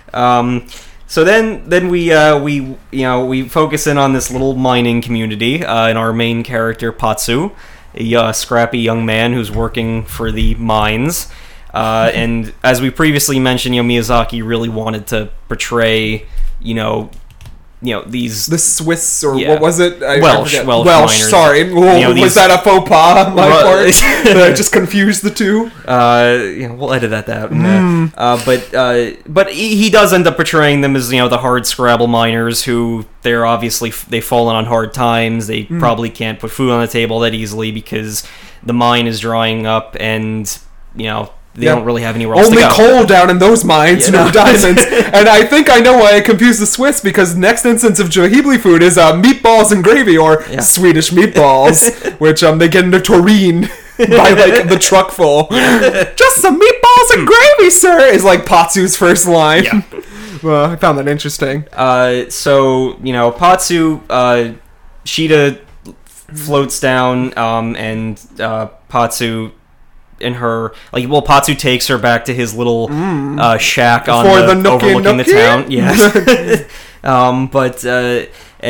Um, so then, then we uh, we you know we focus in on this little mining community, uh, and our main character Patsu, a uh, scrappy young man who's working for the mines. Uh, and as we previously mentioned, you know, Miyazaki really wanted to portray, you know, you know these The Swiss, or Yeah. what was it? I, Welsh- I forget. Welsh Welsh, miners. sorry. You know, was these- that a faux pas on my Ru- part? Did I just confused the two? Uh, you know, we'll edit that out. Hmm. Uh, but uh, but he, he does end up portraying them as you know the hard scrabble miners who they're obviously they've fallen on hard times. They Hmm. probably can't put food on the table that easily because the mine is drying up and you know they Yeah. don't really have anywhere else Only to go. coal down in those mines, Yeah, no no. diamonds. And I think I know why I confused the Swiss, because next instance of Johibli food is uh, meatballs and gravy, or Yeah. Swedish meatballs, which um they get into Turin by like the truck full. Just some meatballs and gravy, sir, is like Patsu's first line. Yeah. Well, I found that interesting. Uh, so you know, Patsu, uh, Sheeta floats down, um, and uh, Patsu and her like well, Patsu takes her back to his little uh, shack on For the, the nookie overlooking the nookie? town. Yeah. um, but uh, and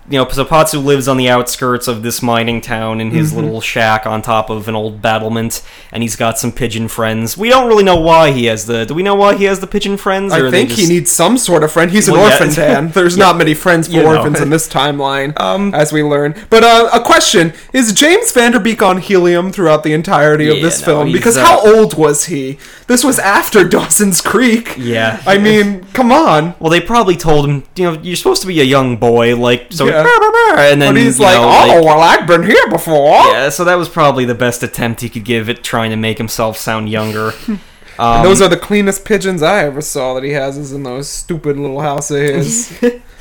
you know, so Patsu lives on the outskirts of this mining town in his mm-hmm. little shack on top of an old battlement, and he's got some pigeon friends. We don't really know why he has the... Do we know why he has the pigeon friends? I think just... he needs some sort of friend. He's an well, orphan, yeah. Dan. There's yeah. not many friends for you orphans know. in this timeline, um, as we learn. But uh, a question, is James Van Der Beek on helium throughout the entirety yeah, of this no, film? Because uh, how old was he? This was after Dawson's Creek. Yeah. I mean, come on. Well, they probably told him, you know, you're supposed to be a young boy, like, so... Yeah. And then, but he's like, know, oh, like, well, I've been here before. Yeah, so that was probably the best attempt he could give at trying to make himself sound younger. um, and those are the cleanest pigeons I ever saw that he has is in those stupid little house of his.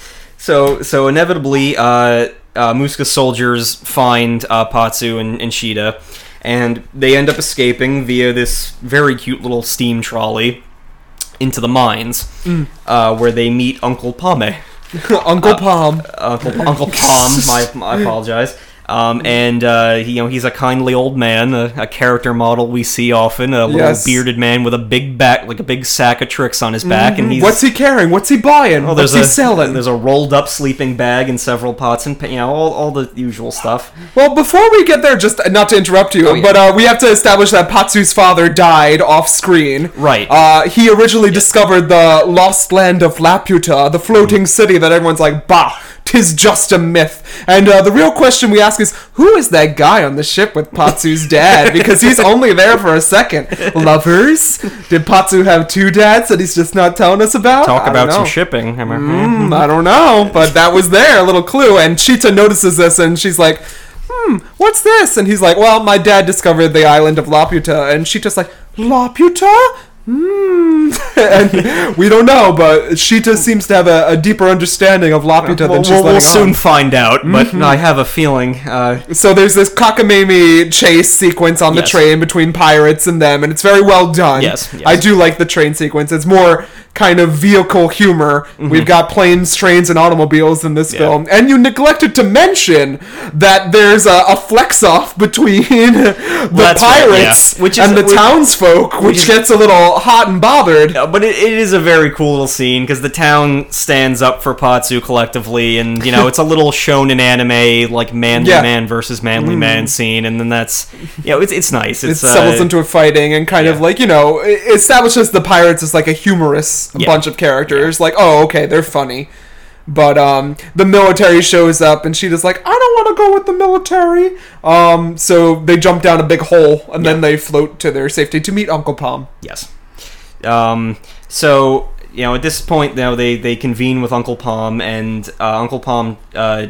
so, so inevitably, uh, uh, Muska soldiers find uh, Patsu and, and Shida, and they end up escaping via this very cute little steam trolley into the mines, mm. uh, where they meet Uncle Pame. Uncle uh, Palm. Uncle Uncle Palm. My, I apologize. Um, and uh, he, you know, he's a kindly old man, a, a character model we see often, a little yes. bearded man with a big back, like a big sack of tricks on his back. Mm-hmm. And he's, what's he carrying? What's he buying? Oh, what's he a, selling? There's a rolled up sleeping bag and several pots and you know all, all the usual stuff. Well, before we get there, just not to interrupt you, oh, yeah. but uh, we have to establish that Patsu's father died off screen. Right. Uh, he originally yeah. discovered the lost land of Laputa, the floating mm. city that everyone's like, bah. 'Tis just a myth. And uh, the real question we ask is, who is that guy on the ship with Patsu's dad? Because he's only there for a second. Lovers? Did Patsu have two dads that he's just not telling us about? Talk about some shipping. Mm, I don't know, but that was there, a little clue. And Cheetah notices this, and she's like, hmm, what's this? And he's like, well, my dad discovered the island of Laputa. And Cheetah's like, Laputa? Hmm. And we don't know, but Shita seems to have a, a deeper understanding of Laputa well, than she's we'll, letting We'll soon on. find out, but mm-hmm. I have a feeling. Uh, so there's this cockamamie chase sequence on the yes. train between pirates and them, and it's very well done. Yes, yes. I do like the train sequence. It's more kind of vehicle humor. Mm-hmm. We've got planes, trains, and automobiles in this yeah. film. And you neglected to mention that there's a, a flex-off between the well, pirates right, yeah. which is, and the which, townsfolk, which, which is, gets a little hot and bothered. Yeah, but it, it is a very cool little scene, because the town stands up for Patsu collectively, and, you know, it's a little shonen anime, like, manly yeah. man versus manly mm. man scene, and then that's, you know, it's it's nice. It's, it settles uh, into a fighting, and kind yeah. of, like, you know, it establishes the pirates as, like, a humorous yeah. bunch of characters. Yeah. Like, oh, okay, they're funny. But um, the military shows up, and Sheeta's like, I don't want to go with the military. Um, so they jump down a big hole, and yeah. then they float to their safety to meet Uncle Palm. Yes. Um, so, you know, at this point, now they, they convene with Uncle Palm, and uh, Uncle Palm uh,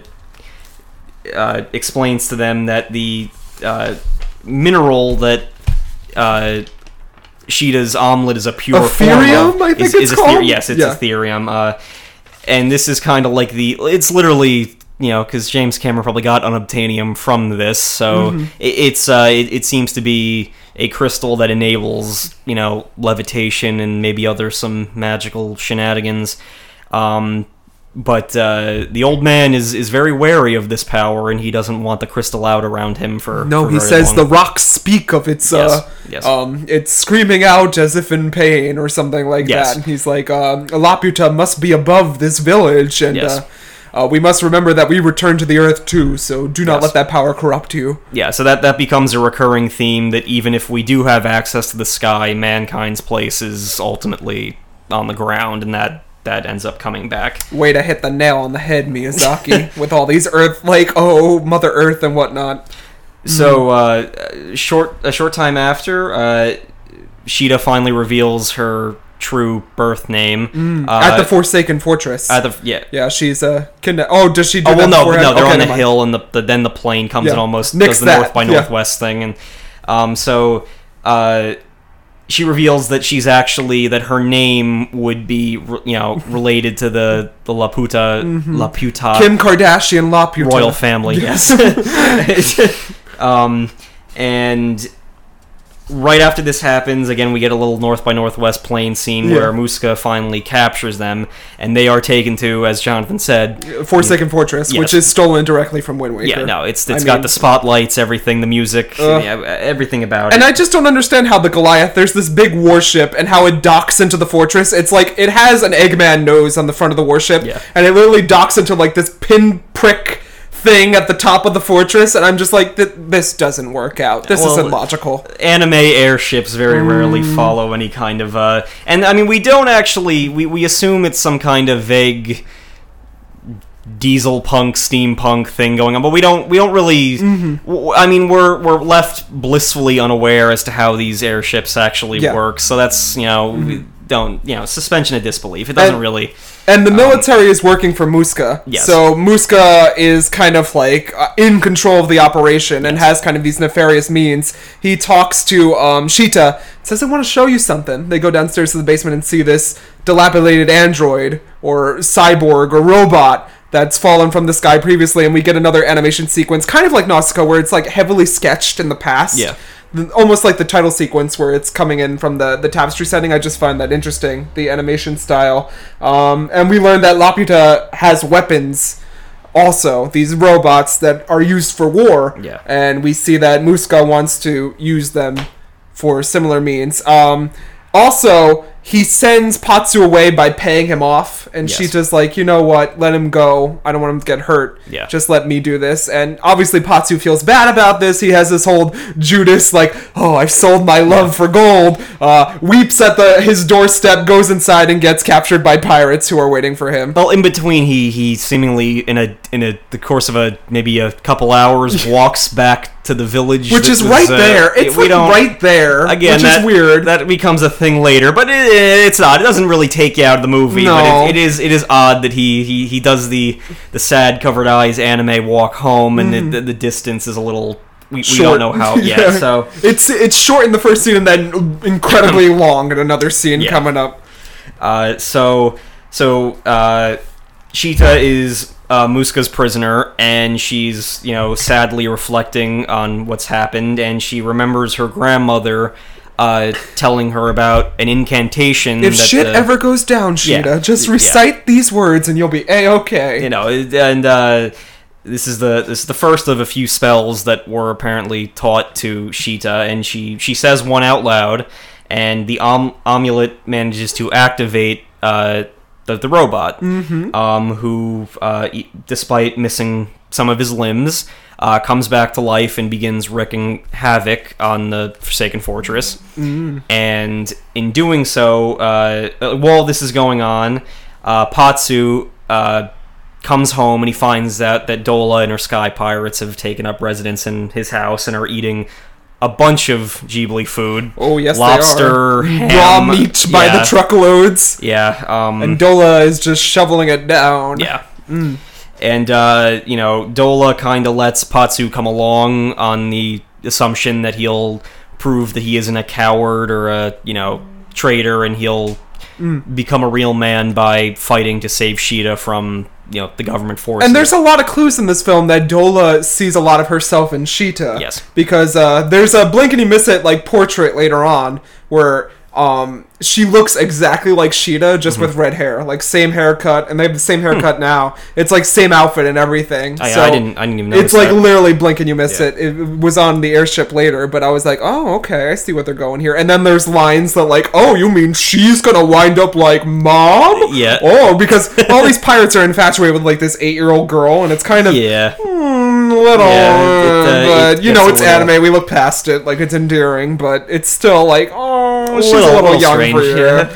uh, explains to them that the uh, mineral that uh, Sheeta's omelet is a pure Ethereum, form of, I think is, it's is called? Ether- yes, it's yeah. Ethereum. Uh, and this is kind of like the... It's literally... You know, because James Cameron probably got unobtainium from this, so mm-hmm. it, it's uh, it, it seems to be a crystal that enables, you know, levitation and maybe other some magical shenanigans. Um, but uh, the old man is, is very wary of this power, and he doesn't want the crystal out around him for. No, for he very says long. The rocks speak of its. Yes. Uh, yes. Um, it's screaming out as if in pain or something like yes. that. And he's like, um, Laputa must be above this village, and. Yes. Uh, Uh, we must remember that we return to the earth too, so do not yes. let that power corrupt you. Yeah, so that, that becomes a recurring theme, that even if we do have access to the sky, mankind's place is ultimately on the ground, and that, that ends up coming back. Way to hit the nail on the head, Miyazaki, with all these earth, like, oh, Mother Earth and whatnot. So, uh, short a short time after, uh, Sheeta finally reveals her true birth name mm, uh, at the Forsaken Fortress. At the yeah, yeah, she's a uh, kidna- Oh, does she? Do oh well, that no, beforehand? no, they're okay, on the hill, and the, the then the plane comes yeah. and almost Nix does the that. north by northwest yeah. thing, and um, so uh, she reveals that she's actually that her name would be you know related to the the Laputa mm-hmm. Laputa Kim Kardashian Laputa royal family, yes. um, and. Right after this happens, again, we get a little north by northwest plane scene yeah. where Muska finally captures them, and they are taken to, as Jonathan said, Forsaken Fortress, yes. which is stolen directly from Wind Waker. Yeah, no, it's it's I got mean, the spotlights, everything, the music, uh, yeah, everything about and it. And I just don't understand how the Goliath, there's this big warship, and how it docks into the fortress. It's like, it has an Eggman nose on the front of the warship, yeah. and it literally docks into like this pin prick thing at the top of the fortress, and I'm just like, th- this doesn't work out. This Well, isn't logical. Anime airships very rarely Mm. follow any kind of uh and I mean we don't actually we, we assume it's some kind of vague diesel punk steampunk thing going on, but we don't we don't really Mm-hmm. w- I mean we're we're left blissfully unaware as to how these airships actually Yeah. work, so that's, you know, we don't, you know, suspension of disbelief. It doesn't And- really And the military is working for Muska. Yes. So Muska is kind of like uh, in control of the operation and has kind of these nefarious means. He talks to um, Sheeta, says, I want to show you something. They go downstairs to the basement and see this dilapidated android or cyborg or robot that's fallen from the sky previously, and we get another animation sequence, kind of like Nausicaa, where it's like heavily sketched in the past. Yeah. The- almost like the title sequence where it's coming in from the, the tapestry setting. I just find that interesting, the animation style. Um, and we learned that Laputa has weapons also, these robots that are used for war. Yeah. And we see that Muska wants to use them for similar means. Um, also, he sends Patsu away by paying him off, and Yes. Sheeta's like, you know what, let him go. I don't want him to get hurt. Yeah. Just let me do this. And obviously Patsu feels bad about this. He has this whole Judas, like, oh, I've sold my love for gold. Uh, weeps at the his doorstep, goes inside, and gets captured by pirates who are waiting for him. Well, in between, he he seemingly in a in a the course of a maybe a couple hours walks back to the village, Which that is was, right uh, there. It's we like don't- right there, Again, which that, is weird. That becomes a thing later, but it, it's not. It doesn't really take you out of the movie. No. But it, it is it is odd that he, he, he does the the sad covered eyes anime walk home, and the, the, the distance is a little. We, we don't Short. know how yet. So it's it's short in the first scene and then incredibly long in another scene Yeah. coming up. uh, so so uh, Sheeta is uh, Muska's prisoner, and she's, you know, sadly reflecting on what's happened, and she remembers her grandmother uh, telling her about an incantation. If that shit the, ever goes down, Sheeta, Yeah. just Yeah. recite these words and you'll be a-okay. you know, and uh, this is the this is the first of a few spells that were apparently taught to Sheeta, and she she says one out loud, and the om- amulet manages to activate uh, the the robot, Mm-hmm. um, who, uh, e- despite missing some of his limbs, uh, comes back to life and begins wreaking havoc on the Forsaken Fortress. Mm. And in doing so, uh, while this is going on, uh, Patsu uh, comes home and he finds out that Dola and her sky pirates have taken up residence in his house and are eating a bunch of Ghibli food. Oh, yes, Lobster, they are. ham, Raw meat by yeah. the truckloads. Yeah. Um, And Dola is just shoveling it down. yeah. And, uh, you know, Dola kind of lets Patsu come along on the assumption that he'll prove that he isn't a coward or a, you know, traitor, and he'll become a real man by fighting to save Sheeta from, you know, the government forces. And there's a lot of clues in this film that Dola sees a lot of herself in Sheeta. Yes. Because uh, there's a blink and you miss it like portrait later on where um, she looks exactly like Sheeta, just with red hair, like same haircut, and they have the same haircut now. It's like same outfit and everything. I, so I didn't. I didn't even notice It's like that. literally blink and you miss Yeah. it. It was on the airship later, but I was like, oh, okay, I see what they're going here. And then there's lines that like, oh, you mean she's gonna wind up like mom? Yeah. Oh, because all these pirates are infatuated with like this eight-year-old girl, and it's kind of Yeah. mm, little, Yeah, it, uh, but it you know, gets it's a little- anime. We look past it, like it's endearing, but it's still like, oh, she's a little- little, little young strange, for you. yeah.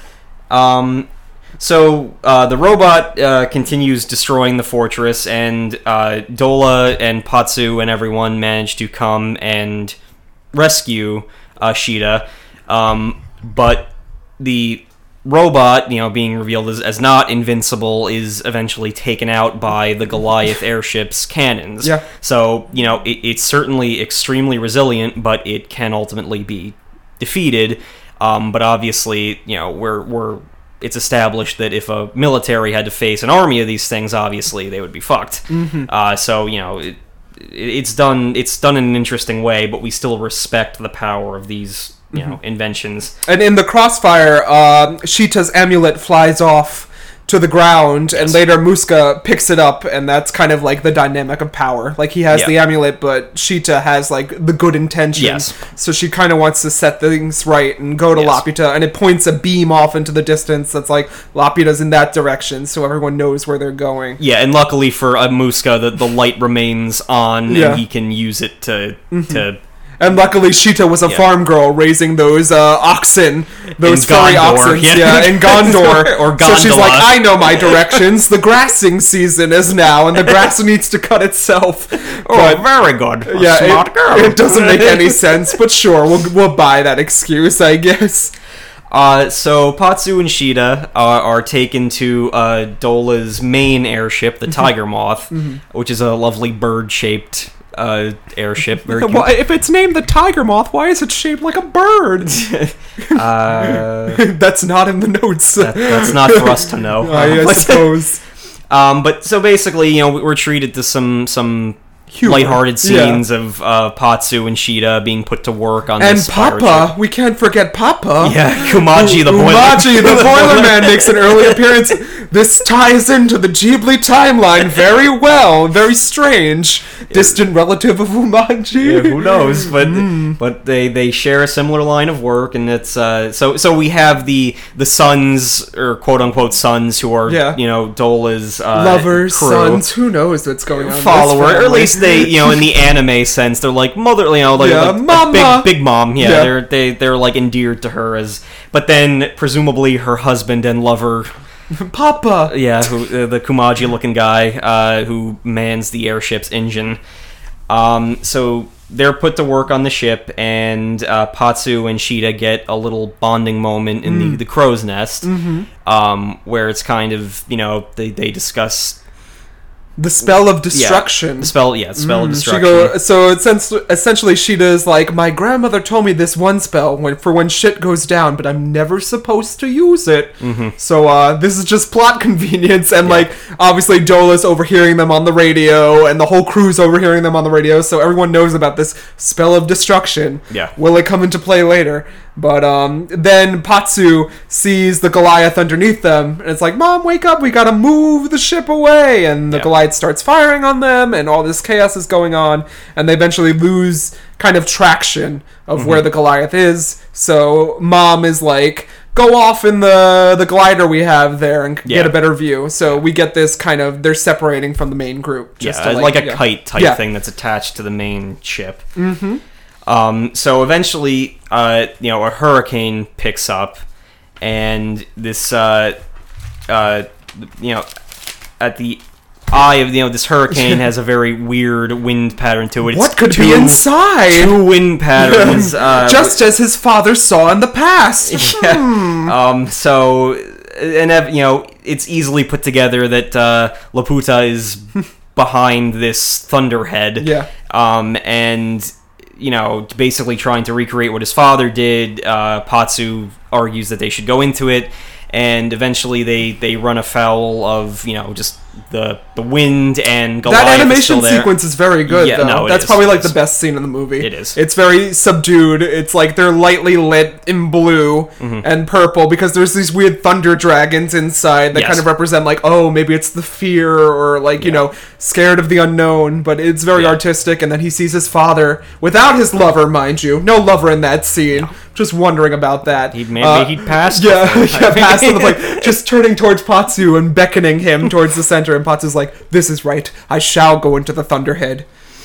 Um, so uh, the robot uh, continues destroying the fortress, and uh, Dola and Patsu and everyone manage to come and rescue uh, Sheeta. Um, but the robot, you know, being revealed as, as not invincible, is eventually taken out by the Goliath airship's cannons. Yeah. So, you know, it, it's certainly extremely resilient, but it can ultimately be defeated. Um, but obviously, you know, we're we're it's established that if a military had to face an army of these things, obviously they would be fucked. Mm-hmm. Uh, so, you know, it, it's done it's done in an interesting way, but we still respect the power of these, you know, inventions. And in the crossfire, uh, Sheeta's amulet flies off to the ground, Yes. and later Muska picks it up, and that's kind of like the dynamic of power. Like, he has Yeah. the amulet, but Sheeta has like the good intentions. Yes. So she kind of wants to set things right and go to Yes. Laputa, and it points a beam off into the distance that's like Laputa's in that direction, so everyone knows where they're going. Yeah, and luckily for uh, Muska, the, the light remains on, Yeah. and he can use it to to. And luckily, Sheeta was a Yeah. farm girl raising those uh, oxen, those In furry Gondor, oxen. yeah. Yeah. in Gondor. Or So she's Gondola. like, I know my directions. The grassing season is now, and the grass needs to cut itself. Oh, But, very good. A yeah, smart it, girl. it doesn't make any sense, but sure, we'll we'll buy that excuse, I guess. Uh, so Patsu and Sheeta are, are taken to uh, Dola's main airship, the Tiger Moth, which is a lovely bird-shaped uh, airship. Very cute. Well, if it's named the Tiger Moth, why is it shaped like a bird? Uh, That's not in the notes. that, that's not for us to know. I, I suppose. Um, but so basically, you know, we're treated to some some Humor. lighthearted Yeah. scenes of uh, Patsu and Sheeta being put to work on And this pirate Papa, ship. we can't forget Papa. Yeah, Kumaji the boiler. Umaji, the Boiler Man, makes an early appearance. This ties into the Ghibli timeline very well. Very strange. Distant relative of Umaji. Yeah, who knows? But but they, they share a similar line of work, and it's uh so so we have the the sons or quote unquote sons who are Yeah. you know Dola's uh, Lovers, crew. sons, who knows what's going on. in this Follower, or at family. least they, you know, in the anime sense, they're like mother, you know, like, Yeah, like a mama. big, big mom. Yeah, Yeah. they're they they're like endeared to her as, but then presumably her husband and lover, Papa. yeah, who uh, the Kumaji looking guy, uh, who mans the airship's engine. Um, so they're put to work on the ship, and uh, Patsu and Sheeta get a little bonding moment in the the crow's nest, um, where it's kind of, you know, they they discuss. The spell of Yeah, destruction. the spell, yeah, the spell of Mm, destruction. She go, so it's essentially, essentially Sheeta is like, my grandmother told me this one spell when, for when shit goes down, but I'm never supposed to use it. Mm-hmm. So uh, this is just plot convenience, and like obviously Dola's overhearing them on the radio, and the whole crew's overhearing them on the radio, so everyone knows about this spell of destruction. Yeah. Will it come into play later? But um, then Patsu sees the Goliath underneath them, and it's like, Mom, wake up, we gotta move the ship away. And the Yeah. Goliath starts firing on them, and all this chaos is going on, and they eventually lose kind of traction of Mm-hmm. where the Goliath is. So Mom is like, go off in the, the glider we have there and Yeah. get a better view. So we get this kind of, they're separating from the main group. Yeah, to, like, a yeah. kite type Yeah. thing that's attached to the main ship. Mm-hmm. Um, so eventually, uh, you know, a hurricane picks up, and this, uh, uh, you know, at the eye of, you know, this hurricane has a very weird wind pattern to it. It's What could two, be inside? Two wind patterns. uh, Just as his father saw in the past. Yeah. Um, so, and uh, you know, it's easily put together that uh, Laputa is behind this thunderhead. Yeah. Um, and you know, basically trying to recreate what his father did. Uh, Patsu argues that they should go into it, and eventually they they run afoul of, you know, just the the wind, and Goliath That is animation still there. sequence is very good, Yeah, though. no, it That's is, probably it like is. the best scene in the movie. It is. It's very subdued. It's like they're lightly lit in blue Mm-hmm. and purple because there's these weird thunder dragons inside that Yes. kind of represent like, oh, maybe it's the fear or like, you know, scared of the unknown. But it's very Yeah. artistic, and then he sees his father without his lover, mind you. No lover in that scene. Just wondering about that. He maybe Uh, he'd passed. Yeah, before. yeah, past the like just turning towards Patsu and beckoning him towards the center, and Patsu's like, "This is right. I shall go into the Thunderhead."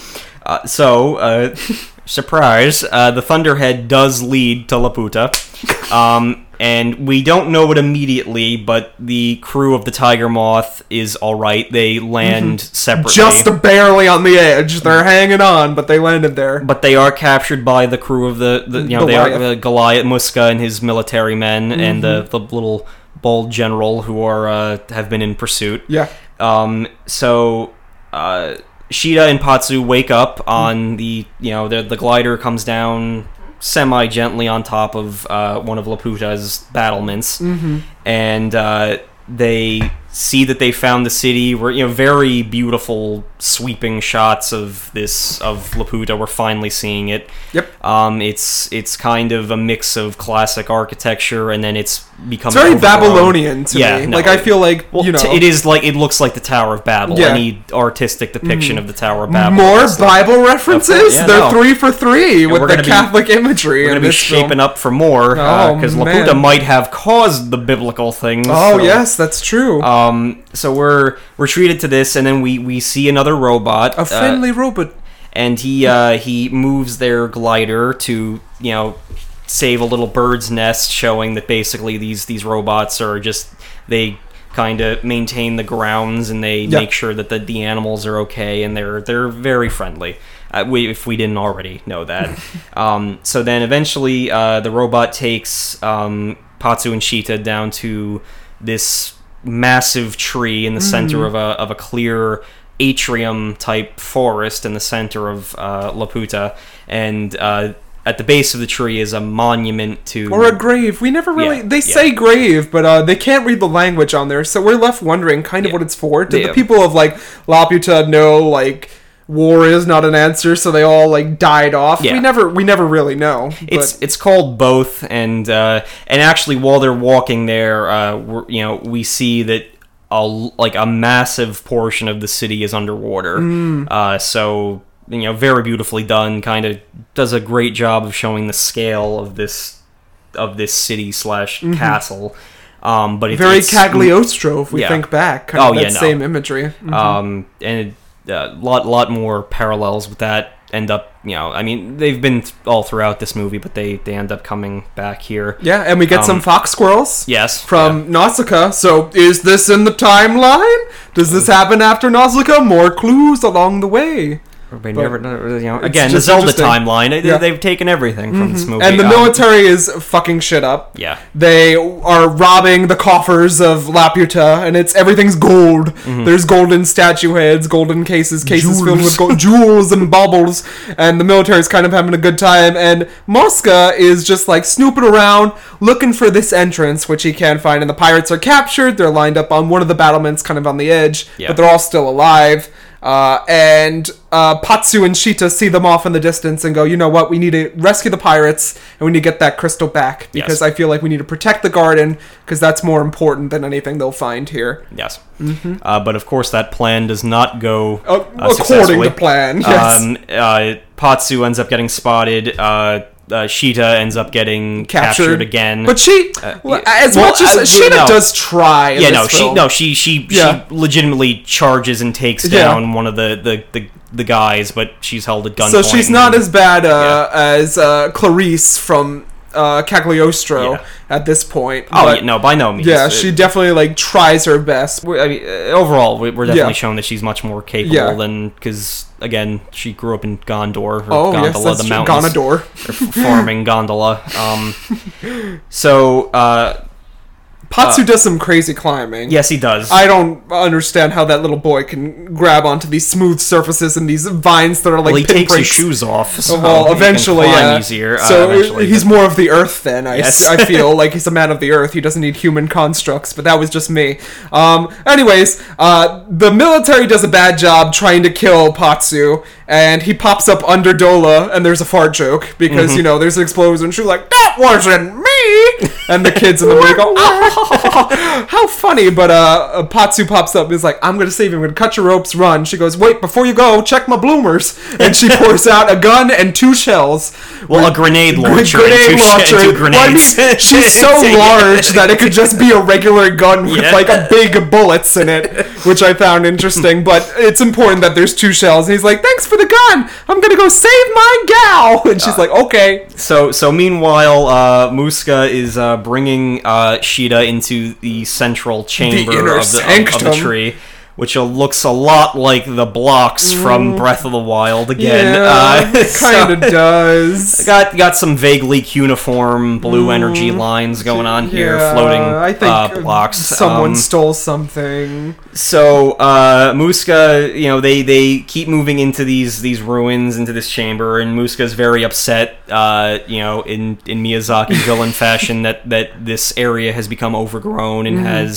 Uh, so, uh, surprise, uh, the Thunderhead does lead to Laputa. Um, and we don't know it immediately, but the crew of the Tiger Moth is alright. They land separately. Just barely on the edge. They're hanging on, but they landed there. But they are captured by the crew of the, the you know, they are Goliath. the Goliath, Muska and his military men, and the, the little bold general who are uh, have been in pursuit. Yeah. Um, so, uh, Sheeta and Patsu wake up on the, you know, the, the glider comes down semi-gently on top of uh, one of Laputa's battlements, Mm-hmm. and uh, they see that they found the city. We're, you know, very beautiful sweeping shots of this of Laputa. We're finally seeing it. Yep. Um, it's it's kind of a mix of classic architecture, and then it's become It's very overgrown. Babylonian to Yeah, me. no, like I feel like Well, you know, t- it is like it looks like the Tower of Babel. Yeah. Any artistic depiction of the Tower of Babel. more is like- Bible references. Yeah, They're no. three for three with we're the gonna be- Catholic imagery. We're in going to be this shaping film. up for more Oh, because man. Laputa might have caused the biblical things. Oh so, yes, that's true. Um. So we're we're treated to this, and then we we see another robot. a friendly robot. and he uh, he moves their glider to, you know, save a little bird's nest, showing that basically these these robots are just, they kind of maintain the grounds, and they Yeah. make sure that the, the animals are okay, and they're they're very friendly. Uh, we, if we didn't already know that. um, so then eventually uh, the robot takes um, Patsu and Sheeta down to this massive tree in the center of a of a clear atrium type forest in the center of uh, Laputa, and uh, at the base of the tree is a monument to Or a grave. We never really. Yeah, they yeah. say grave, but uh, they can't read the language on there, so we're left wondering kind of Yeah. what it's for. Did Yeah. the people of like Laputa know like war is not an answer, so they all like died off? Yeah. We never. We never really know. It's but- it's called both, and uh, and actually while they're walking there, uh, we're, you know, we see that a like a massive portion of the city is underwater. Mm. Uh, so you know, very beautifully done. Kind of does a great job of showing the scale of this of this city slash castle. Um, but it, very it's Cagliostro if we yeah. think back. Kind Oh, of that yeah, no. same imagery. Mhm. Um, and a uh, lot, lot more parallels with that end up, you know, I mean, they've been th- all throughout this movie, but they, they end up coming back here. yeah, and we get um, some fox squirrels. Yes. From Nausicaa. So, is this in the timeline? Does this happen after Nausicaa? More clues along the way. They but never, you know, it's again, the just Zelda interesting. timeline, they, Yeah. they've taken everything from this movie. And the Um, military is fucking shit up. Yeah. They are robbing the coffers of Laputa, and it's everything's gold. There's golden statue heads, golden cases, cases filled with gold, jewels and baubles, and the military's kind of having a good time. And Mosca is just like snooping around, looking for this entrance, which he can't find. And the pirates are captured. They're lined up on one of the battlements, kind of on the edge, Yeah. but they're all still alive. Uh, and uh, Patsu and Sheeta see them off in the distance and go, you know what, we need to rescue the pirates, and we need to get that crystal back, because Yes. I feel like we need to protect the garden, because that's more important than anything they'll find here. Yes. Uh, but of course, that plan does not go Uh, uh, according successfully. to plan, yes. Um, uh, Patsu ends up getting spotted. Uh, uh, Sheeta ends up getting captured, Captured again. But she, well, yeah. as Well, much as uh, Sheeta no. does try. In yeah, this no, she film. no, she she Yeah. she legitimately charges and takes Yeah. down one of the, the, the, the guys, but she's held at gunpoint. So she's not and- as bad uh, as uh, Clarice from uh, Cagliostro Yeah. at this point. Oh but yeah, no, by no means. yeah, Uh, she definitely like tries her best. we- I mean, uh, overall, we- we're definitely Yeah. shown that she's much more capable Yeah. than, because again, she grew up in Gondor, or Oh Gondola, yes, that's the true. mountains. Ganador. Or farming gondola. Um, so uh, Patsu does some crazy climbing. yes, he does. I don't understand how that little boy can grab onto these smooth surfaces and these vines that are like well, he takes his pinpricks. shoes off. So Well, he can eventually, climb yeah. easier. uh, So eventually, he's but- more of the earth then. I, Yes. I feel like he's a man of the earth. He doesn't need human constructs. But that was just me. Um, anyways, uh, the military does a bad job trying to kill Patsu, and he pops up under Dola, and there's a fart joke because Mm-hmm. you know there's an explosion. She's like, "That wasn't me," and the kids in the movie go, "Ah, how funny!" But uh, uh, Patsu pops up and is like, "I'm gonna save you. I'm gonna cut your ropes. Run." She goes, "Wait, before you go, check my bloomers," and she pours out a gun and two shells. well, a grenade launcher, Grenade and two, sh- launcher. and two Well, I grenades. mean, she's so large that it could just be a regular gun with Yeah. like a big bullets in it, which I found interesting. But it's important that there's two shells. And he's like, "Thanks for the gun. I'm gonna go save my gal." And she's like, "Okay." So, so meanwhile, uh, Muska is uh, bringing uh, Sheeta into the central chamber inner of, the, of, of sanctum. the tree, which uh, looks a lot like the blocks from Breath of the Wild again. Yeah, uh, it kind of so- does. Got got some vaguely cuneiform blue energy lines going on here, Mm. Yeah, floating I think uh, blocks. someone Um, stole something. So uh, Muska, you know, they, they keep moving into these these ruins, into this chamber, and Muska's very upset, uh, you know, in in Miyazaki villain fashion, that that this area has become overgrown and has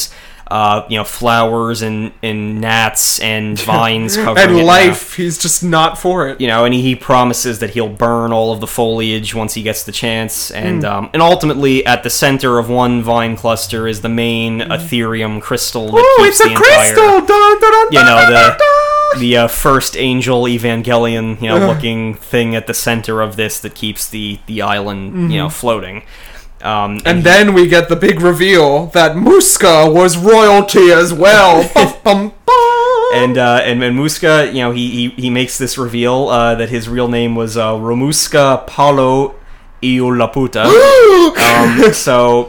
uh, you know, flowers and, and gnats and vines covering and it life. now. He's just not for it. You know, and he, he promises that he'll burn all of the foliage once he gets the chance, and Mm. um, and ultimately at the center of one vine cluster is the main Ethereum crystal that Oh, keeps it's the a crystal! entire, Dun, dun, dun, you know, dun, the dun, dun. the uh, first angel Evangelion, you know, looking thing at the center of this that keeps the the island, Mm-hmm. you know, floating. Um, And he- then we get the big reveal that Muska was royalty as well. Bum, bum, bum. And uh, and and Muska, you know, he he, he makes this reveal uh, that his real name was uh, Romuska Paulo Iulaputa. um, so,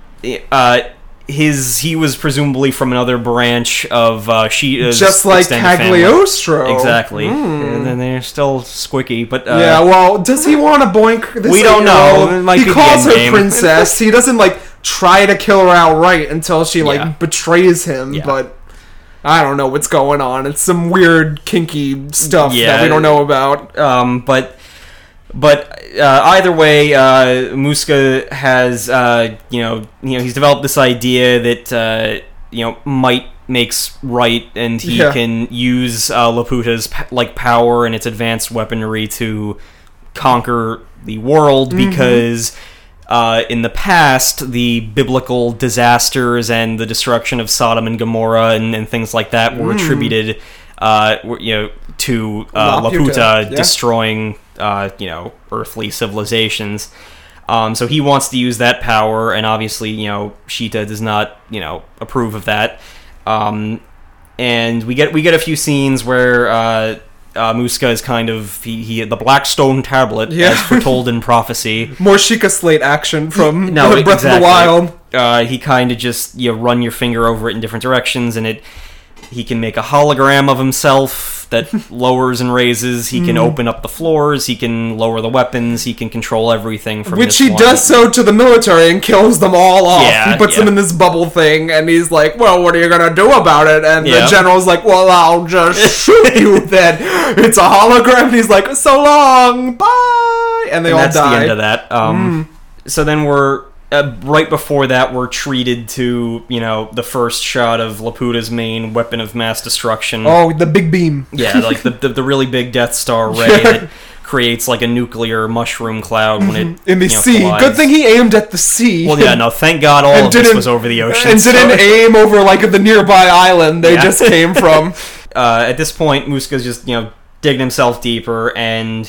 uh, his he was presumably from another branch of uh, Sheeta's Just like extended family. Cagliostro. Exactly, Mm. and then they're still squicky, but uh, Yeah, well, does he want to boink this We don't eight-year-old? know. It might he be the calls her endgame. princess. He doesn't, like, try to kill her outright until she, like, Yeah. betrays him, Yeah. but I don't know what's going on. It's some weird, kinky stuff Yeah. that we don't know about. Um, but but uh, either way, uh, Muska has uh, you know you know he's developed this idea that uh, you know might makes right, and he Yeah. can use uh, Laputa's p- like power and its advanced weaponry to conquer the world Mm-hmm. because. Uh, in the past, the biblical disasters and the destruction of Sodom and Gomorrah and, and things like that were Mm. attributed, uh, were, you know, to uh, Laputa, Laputa yeah. destroying, uh, you know, earthly civilizations. Um, so he wants to use that power, and obviously, you know, Sheeta does not, you know, approve of that. Um, and we get we get a few scenes where. Uh, Uh, Muska is kind of he, he the Blackstone Tablet, Yeah. as foretold in prophecy. More Sheikah Slate action from No, Breath exactly. of the Wild. Uh, he kind of just you know, run your finger over it in different directions, and it he can make a hologram of himself that lowers and raises. He can Mm. open up the floors. He can lower the weapons. He can control everything from Which this he one. does so to the military and kills them all off. Yeah, he puts yeah. them in this bubble thing, and he's like, well, what are you gonna do about it? And Yeah. the general's like, well, I'll just shoot you then. It's a hologram, and he's like, so long, bye! And they And all that's die. the end of that. Um, So then we're uh, right before that we're treated to you know the first shot of Laputa's main weapon of mass destruction. Oh, the big beam. Yeah, like the, the the really big Death Star ray that creates like a nuclear mushroom cloud when it In the you know, sea. collides. Good thing he aimed at the sea. Well, yeah, no, thank God all And of this didn't- was over the ocean. And so- didn't aim over, like, the nearby island they Yeah. just came from. uh, at this point, Muska's just you know digging himself deeper, and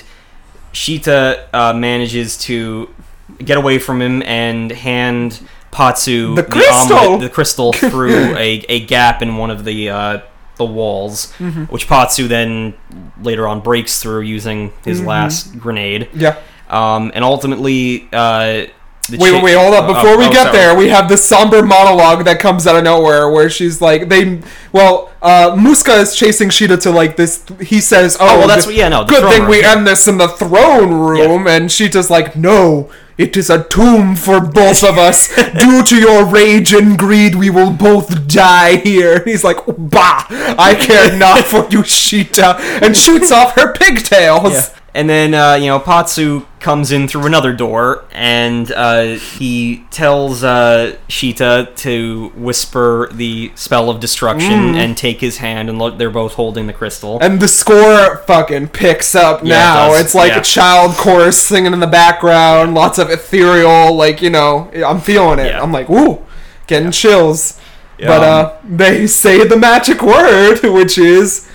Sheeta uh, manages to get away from him and hand Patsu The crystal! omelet, the crystal through a, a gap in one of the uh, the walls, Mm-hmm. which Patsu then later on breaks through using his Mm-hmm. last grenade. Yeah. Um, and ultimately, uh, the Wait, chick- wait, wait, hold up. oh, Before we oh, get sorry. there, we have this somber monologue that comes out of nowhere where she's like, they, well, uh, Muska is chasing Sheeta to, like, this, he says, oh, Oh, well, that's the- what- yeah, no, the good throne thing room, we yeah. end this in the throne room, and Sheeta's like, no, it is a tomb for both of us. Due to your rage and greed, we will both die here. And he's like, bah, I care not for you, Sheeta, and shoots off her pigtails. Yeah. And then, uh, you know, Patsu comes in through another door, and uh, he tells uh, Sheeta to whisper the spell of destruction and take his hand, and look, they're both holding the crystal. And the score fucking picks up Yeah, it now. does. It's like Yeah. a child chorus singing in the background, lots of ethereal, like, you know, I'm feeling it. Yeah. I'm like, ooh, getting chills. Yeah. But uh, they say the magic word, which is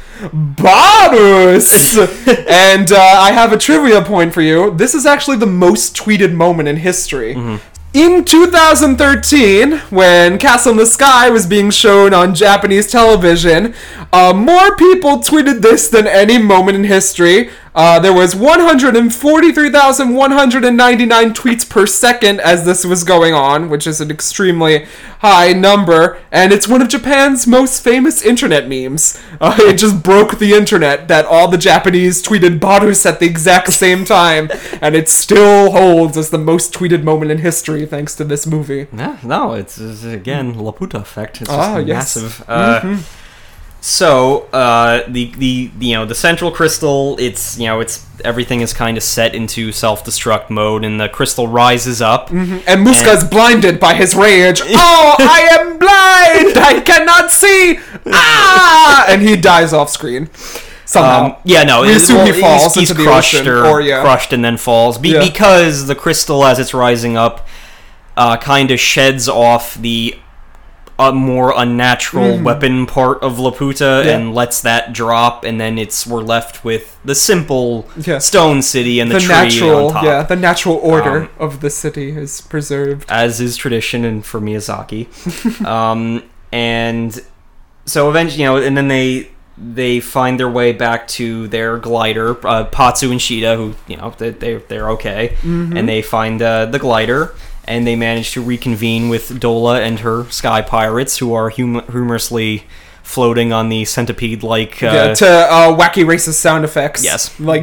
Barus! And uh, I have a trivia point for you. This is actually the most tweeted moment in history. Mm-hmm. In two thousand thirteen, when Castle in the Sky was being shown on Japanese television, uh, more people tweeted this than any moment in history. Uh, there was one hundred forty-three thousand one hundred ninety-nine tweets per second as this was going on, which is an extremely high number, and it's one of Japan's most famous internet memes. Uh, it just broke the internet that all the Japanese tweeted Barus at the exact same time, and it still holds as the most tweeted moment in history thanks to this movie. Yeah, no, it's, it's again Laputa effect. It's just Ah, yes. massive. Uh, So uh, the the you know the central crystal, it's you know it's everything is kind of set into self-destruct mode, and the crystal rises up. Mm-hmm. And Muska's and... blinded by his rage. Oh, I am blind! I cannot see! Ah! And he dies off screen. Somehow. Um, yeah, no. We assume well, he falls he's, into he's the crushed ocean, or, or yeah. crushed and then falls Be- yeah. because the crystal, as it's rising up, uh, kind of sheds off the uh, more unnatural mm. weapon part of Laputa yeah. and lets that drop, and then it's we're left with the simple yeah. stone city and the, the tree natural, on top. Yeah, the natural order um, of the city is preserved, as is tradition, and for Miyazaki. um, and so eventually, you know, and then they. They find their way back to their glider, uh, Patsu and Shida, who, you know, they, they're, they're okay. Mm-hmm. And they find uh, the glider, and they manage to reconvene with Dola and her sky pirates, who are hum- humorously floating on the centipede-like... Uh, yeah, to uh, wacky racist sound effects. Yes. Like...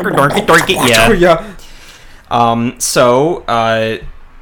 yeah. yeah. Um, so, uh...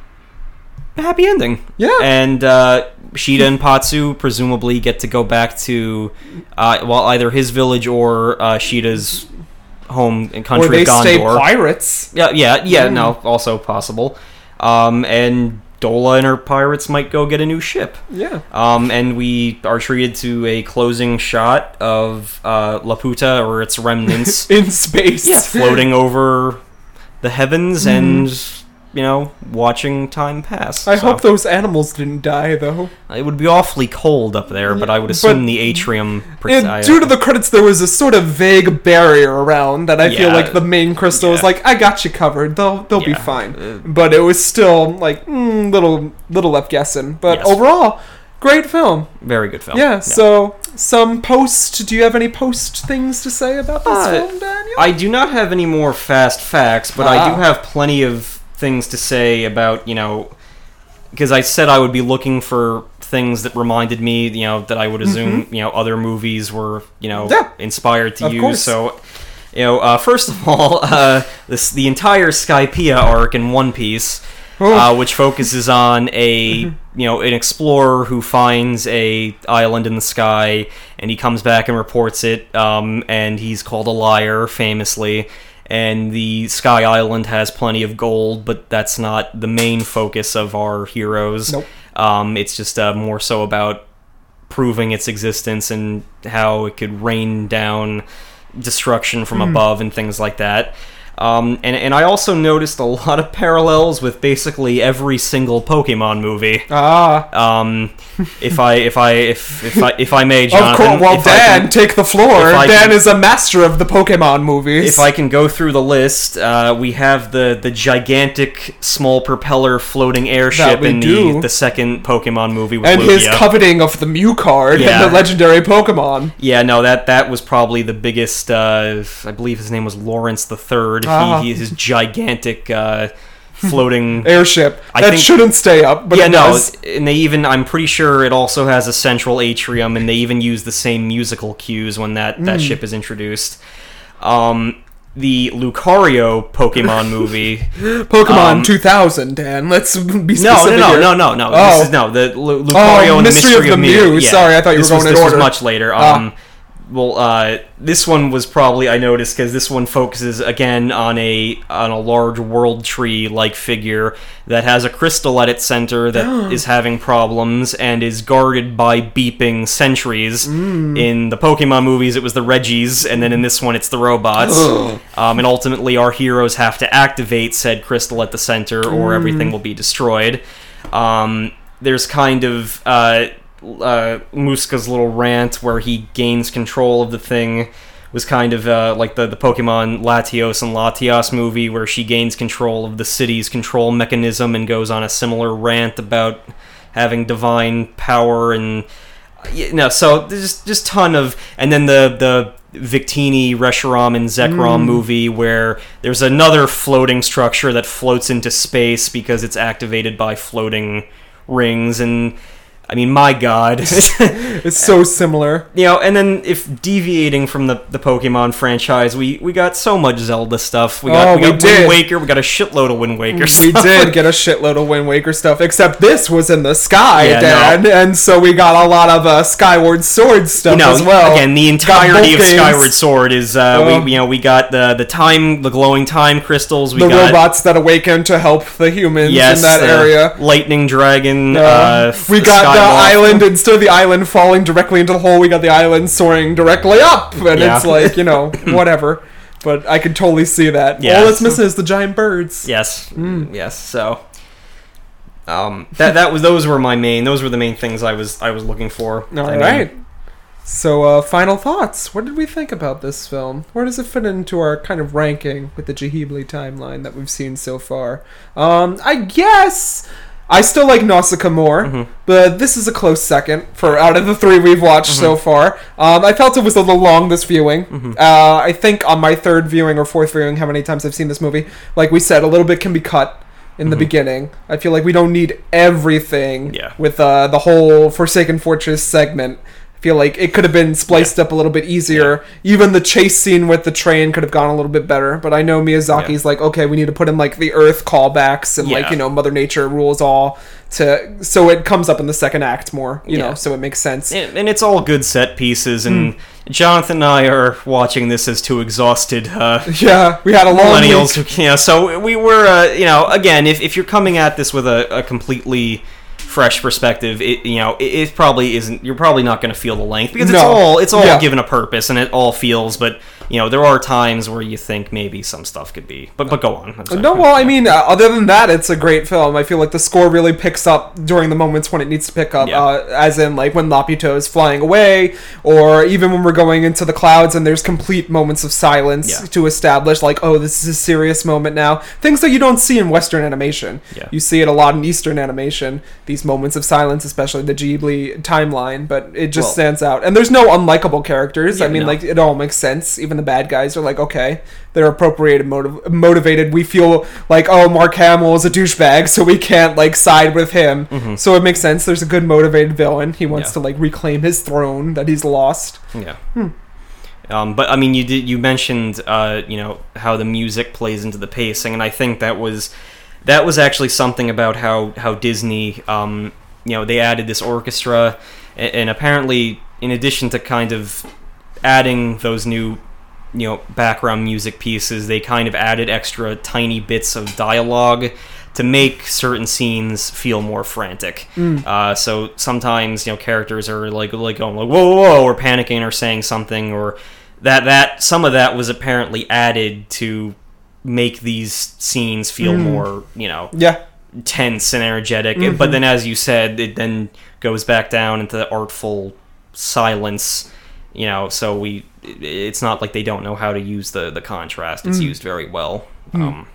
happy ending. Yeah. And, uh... Shida and Patsu presumably get to go back to, uh, well, either his village or uh, Shida's home and country or they of Gondor. Stay pirates. Yeah, yeah, yeah. Mm. No, also possible. Um, and Dola and her pirates might go get a new ship. Yeah. Um, and we are treated to a closing shot of uh, Laputa or its remnants in space. Yeah, floating over the heavens mm. and. You know, watching time pass. I so. hope those animals didn't die, though. It would be awfully cold up there, but I would assume but the atrium... It, I, due to the credits, there was a sort of vague barrier around that I yeah, feel like the main crystal yeah. was like, I got you covered, they'll they'll yeah. be fine. Uh, but it was still, like, mm, little, little left guessing. But yes. overall, great film. Very good film. Yeah, yeah, so some post... Do you have any post things to say about this uh, film, Daniel? I do not have any more fast facts, but ah. I do have plenty of... things to say about, you know, because I said I would be looking for things that reminded me, you know, that I would assume, mm-hmm. you know, other movies were, you know, yeah, inspired to of use. Course. So, you know, uh, first of all, uh, this the entire Skypiea arc in One Piece, oh. uh, which focuses on a, mm-hmm. you know, an explorer who finds a island in the sky, and he comes back and reports it, um, and he's called a liar, famously. And the Sky Island has plenty of gold, but that's not the main focus of our heroes. Nope. Um, it's just uh, more so about proving its existence and how it could rain down destruction from mm. above and things like that. Um, and, and I also noticed a lot of parallels with basically every single Pokemon movie. Ah. Um, if I if I if if I if I may, Jonathan. Of course. Well, Dan, can, take the floor. Dan can, is a master of the Pokemon movies. If I can go through the list, uh, we have the the gigantic small propeller floating airship in do. the the second Pokemon movie with and Lugia. His coveting of the Mew card yeah. and the legendary Pokemon. Yeah, no, that that was probably the biggest. Uh, I believe his name was Lawrence the Third. Ah. He, his gigantic uh, floating airship I that think, shouldn't stay up. But yeah, it no, does. And they even I'm pretty sure it also has a central atrium, and they even use the same musical cues when that, that mm. ship is introduced. Um, the Lucario Pokemon movie, Pokemon um, two thousand. Dan, let's be specific. No, no, no, here. no, no, no. Oh. This is no the Lu- Lucario oh, and the Mystery, Mystery of, of the Mew. Mew. Yeah. Sorry, I thought you this were going was, in this order. This was much later. Ah. Um, Well, uh, this one was probably I noticed because this one focuses again on a on a large world tree like figure that has a crystal at its center that is having problems and is guarded by beeping sentries. Mm. In the Pokemon movies, it was the Reggies, and then in this one, it's the robots. um, and ultimately, our heroes have to activate said crystal at the center, or mm. everything will be destroyed. Um, there's kind of uh, Uh, Muska's little rant where he gains control of the thing was kind of uh, like the, the Pokemon Latios and Latias movie where she gains control of the city's control mechanism and goes on a similar rant about having divine power and you know, so there's just ton of and then the the Victini, Reshiram, and Zekrom mm. movie where there's another floating structure that floats into space because it's activated by floating rings and I mean, my God. It's so similar. You know, and then if deviating from the, the Pokemon franchise, we, we got so much Zelda stuff. We got, Oh, we got we did. Wind Waker, we got a shitload of Wind Waker We stuff. did get a shitload of Wind Waker stuff, except this was in the sky, Yeah, Dad, no. and so we got a lot of uh, Skyward Sword stuff You know, as well. again, the entirety of both games. Skyward Sword is, uh, Uh, we, you know, we got the the time, the glowing time crystals. We the got robots that awaken to help the humans yes, in that the area. Lightning Dragon. Uh, Uh, we got Sky the Moth. island, instead of the island falling directly into the hole, we got the island soaring directly up, and Yeah. it's like, you know, whatever. But I could totally see that. Yeah. All that's missing is the giant birds. Yes, yes. So, um, that that was those were my main. Those were the main things I was I was looking for. All I mean, right. So, uh, final thoughts. What did we think about this film? Where does it fit into our kind of ranking with the Ghibli timeline that we've seen so far? Um, I guess I still like Nausicaa more, Mm-hmm. but this is a close second for out of the three we've watched so Mm-hmm. far. Um, I felt it was a little long this viewing. Uh, I think on my third viewing or fourth viewing, how many times I've seen this movie, like we said, a little bit can be cut in the beginning. I feel like we don't need everything Yeah. with uh, the whole Forsaken Fortress segment. I feel like it could have been spliced up a little bit easier. Even the chase scene with the train could have gone a little bit better. But I know Miyazaki's like, okay, we need to put in like the Earth callbacks and like, Yeah. you know, Mother Nature rules all to so it comes up in the second act more, you Yeah. know, so it makes sense. and, and it's all good set pieces. And Hmm. Jonathan and I are watching this as two exhausted uh, Yeah, we had a long millennials. week. Who, you know, so we were, uh, you know, again, if if you're coming at this with a, a completely fresh perspective, it you know it, it probably isn't. You're probably not going to feel the length because it's No. all it's all Yeah. given a purpose and it all feels. But you know there are times where you think maybe some stuff could be. But but go on. I'm sorry. No, well, I mean, uh, other than that, it's a great film. I feel like the score really picks up during the moments when it needs to pick up, Yeah. uh, as in, like, when Laputa is flying away, or even when we're going into the clouds and there's complete moments of silence Yeah. to establish, like, oh, this is a serious moment now. Things that you don't see in Western animation. Yeah. You see it a lot in Eastern animation, these moments of silence, especially the Ghibli timeline, but it just Well- stands out. And there's no unlikable characters. I Yeah, mean, no. like, it all makes sense. Even the bad guys are like, okay, they're appropriated, motiv- motivated. We feel like, oh, Mark Hamill is a douchebag, so we can't like side with him. So it makes sense. There's a good motivated villain. He wants Mm-hmm. Yeah. to like reclaim his throne that he's lost. Yeah. Um, but I mean, you did you mentioned uh, you know how the music plays into the pacing, and I think that was that was actually something about how how Disney um, you know they added this orchestra, and, and apparently in addition to kind of adding those new you know background music pieces, they kind of added extra tiny bits of dialogue to make certain scenes feel more frantic. Uh, so sometimes you know characters are like like going like whoa whoa, whoa or panicking or saying something or that that some of that was apparently added to make these scenes feel more you know Yeah. tense and energetic. But then as you said, it then goes back down into the artful silence. You know, so we it's not like they don't know how to use the the contrast. It's used very well. Um,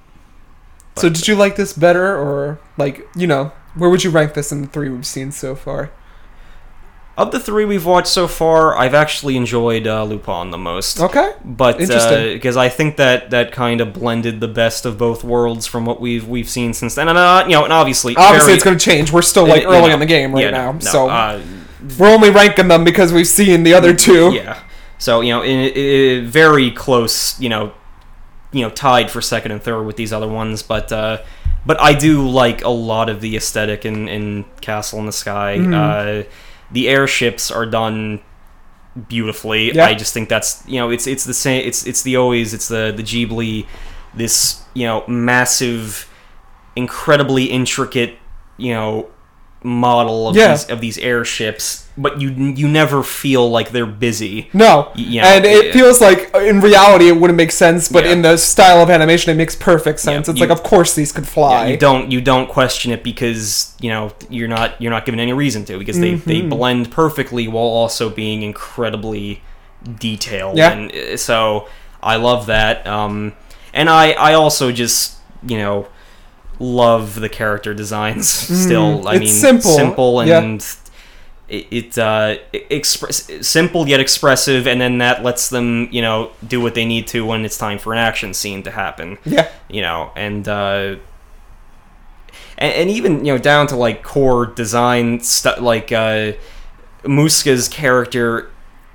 So did you like this better, or like, you know, where would you rank this in the three we've seen so far? Of the three we've watched so far, I've actually enjoyed uh, Lupin the most. Okay. But Interesting. because I think that that kind of blended the best of both worlds from what we've we've seen since then, and uh, you know, and obviously, Obviously, very- it's going to change. We're still like you early know, in the game right yeah, now, no, no, so uh, we're only ranking them because we've seen the other two. yeah. So you know, in, in, very close, you know, you know, tied for second and third with these other ones, but. Uh, But I do like a lot of the aesthetic in, in Castle in the Sky. Mm-hmm. Uh, the airships are done beautifully. Yeah. I just think that's you know it's it's the same. It's it's the always it's the the Ghibli, this you know massive, incredibly intricate you know model of Yeah. these of these airships, but you you never feel like they're busy. No, Y- you know, and it yeah. feels like in reality it wouldn't make sense, but Yeah. in the style of animation it makes perfect sense. Yeah, it's you- like, of course these could fly. Yeah, you don't you don't question it because you know you're not you're not given any reason to because they, they Mm-hmm. blend perfectly while also being incredibly detailed. Yeah. And uh, so I love that. Um, and I I also just you know love the character designs still. I Mm-hmm. It's mean simple, simple yeah. and. It, it uh, express simple yet expressive, and then that lets them, you know, do what they need to when it's time for an action scene to happen. Yeah. You know, and uh, and, and even, you know, down to like core design stuff, like uh, Muska's character.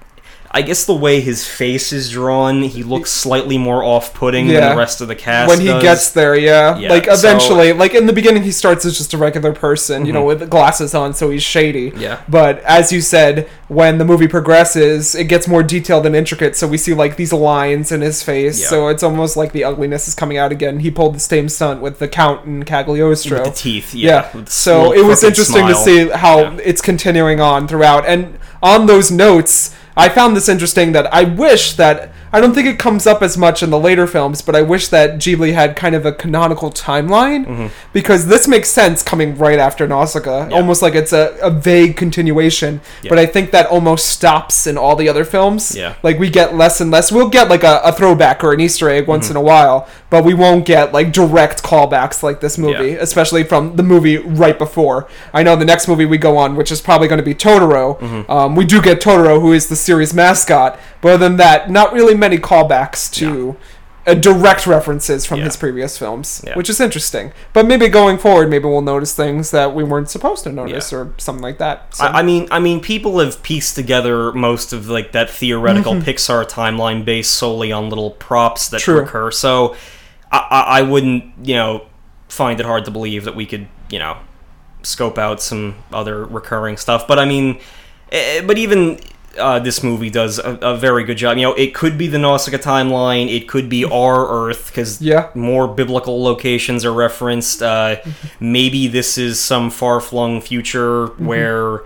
I guess the way his face is drawn, he looks slightly more off-putting yeah. than the rest of the cast when he does. gets there. Yeah, yeah like eventually, so, like in the beginning, he starts as just a regular person, mm-hmm. you know, with glasses on, so he's shady. Yeah. But as you said, when the movie progresses, it gets more detailed and intricate. So we see like these lines in his face. Yeah. So it's almost like the ugliness is coming out again. He pulled the same stunt with the Count and Cagliostro. With the teeth. Yeah. yeah. So it was interesting smile. to see how yeah. it's continuing on throughout. And on those notes, I found this interesting that I wish that, I don't think it comes up as much in the later films, but I wish that Ghibli had kind of a canonical timeline, mm-hmm. because this makes sense coming right after Nausicaa, yeah. almost like it's a, a vague continuation, yeah. but I think that almost stops in all the other films. Yeah. Like, we get less and less, we'll get like a, a throwback or an Easter egg once mm-hmm. in a while, but we won't get like direct callbacks like this movie, yeah. especially from the movie right before. I know the next movie we go on, which is probably going to be Totoro, mm-hmm. um, we do get Totoro, who is the series mascot, but other than that, not really many callbacks to yeah. uh, direct references from yeah. his previous films, yeah. which is interesting. But maybe going forward, maybe we'll notice things that we weren't supposed to notice, yeah. or something like that. So. I, I mean, I mean, people have pieced together most of like that theoretical mm-hmm. Pixar timeline based solely on little props that True. recur. So I, I, I wouldn't, you know, find it hard to believe that we could, you know, scope out some other recurring stuff. But I mean, eh, but even. Uh, this movie does a, a very good job. You know, it could be the Nausicaa timeline. It could be our Earth, because yeah. more biblical locations are referenced. Uh, mm-hmm. Maybe this is some far-flung future mm-hmm. where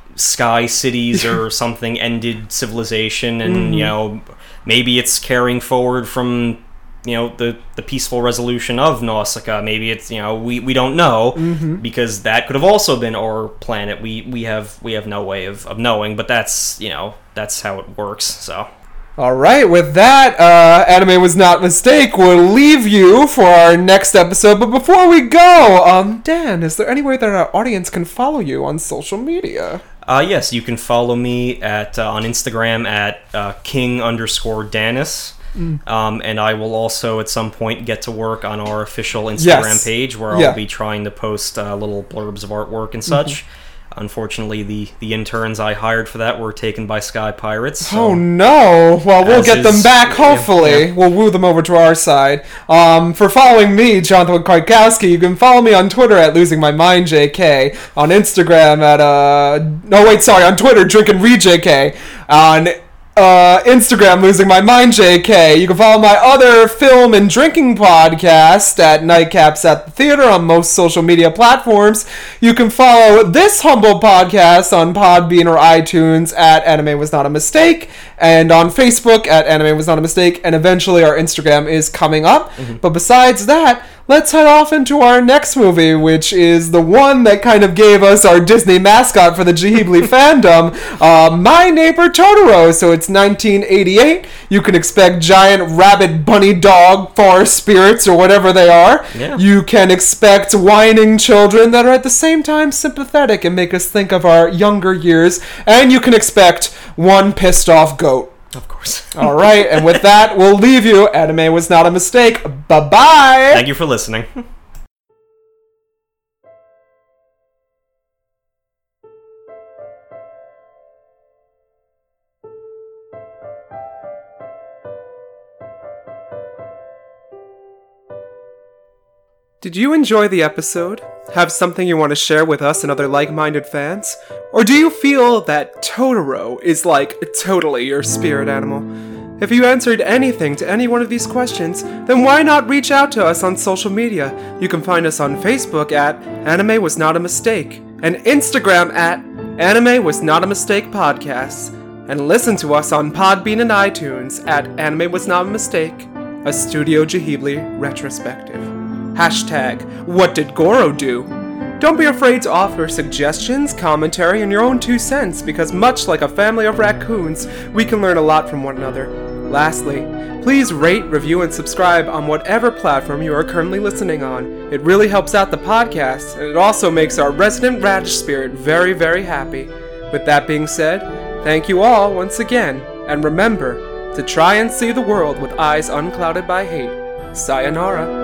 sky cities or something ended civilization, and, mm-hmm. you know, maybe it's carrying forward from... you know, the, the peaceful resolution of Nausicaa. Maybe it's, you know, we, we don't know, mm-hmm. because that could have also been our planet. We we have we have no way of, of knowing, but that's, you know, that's how it works, so. Alright, with that, uh, Anime Was Not a Mistake, we'll leave you for our next episode, but before we go, um, Dan, is there any way that our audience can follow you on social media? Uh, yes, you can follow me at uh, on Instagram at uh, king underscore Danis. Mm. Um, and I will also at some point get to work on our official Instagram yes. page, where I'll yeah. be trying to post uh, little blurbs of artwork and such. Mm-hmm. Unfortunately, the, the interns I hired for that were taken by Sky Pirates. So, oh no! Well, we'll get is, them back, hopefully. Yeah, yeah. We'll woo them over to our side. Um, for following me, Jonathan Kwiatkowski, you can follow me on Twitter at Losing My Mind J K, on Instagram at, uh... no, wait, sorry, on Twitter, Drink and Read J K, on... Uh, Instagram, Losing My Mind J K. You can follow my other film and drinking podcast at Nightcaps at the Theater on most social media platforms. You can follow this humble podcast on Podbean or iTunes at Anime Was Not a Mistake, and on Facebook at Anime Was Not a Mistake, and eventually our Instagram is coming up. Mm-hmm. But besides that, let's head off into our next movie, which is the one that kind of gave us our Disney mascot for the Ghibli fandom, uh, My Neighbor Totoro. So it's nineteen eighty-eight. You can expect giant rabbit, bunny, dog, forest spirits, or whatever they are. Yeah. You can expect whining children that are at the same time sympathetic and make us think of our younger years. And you can expect one pissed off goat. Of course. All right, and with that, we'll leave you. Anime Was Not a Mistake. Bye-bye! Thank you for listening. Did you enjoy the episode? Have something you want to share with us and other like-minded fans? Or do you feel that Totoro is like totally your spirit animal? If you answered anything to any one of these questions, then why not reach out to us on social media? You can find us on Facebook at Anime Was Not a Mistake, and Instagram at Anime Was Not a Mistake Podcasts, and listen to us on Podbean and iTunes at Anime Was Not a Mistake, a Studio Ghibli retrospective. Hashtag, what did Goro do? Don't be afraid to offer suggestions, commentary, and your own two cents, because much like a family of raccoons, we can learn a lot from one another. Lastly, please rate, review, and subscribe on whatever platform you are currently listening on. It really helps out the podcast, and it also makes our resident radish spirit very, very happy. With that being said, thank you all once again, and remember to try and see the world with eyes unclouded by hate. Sayonara.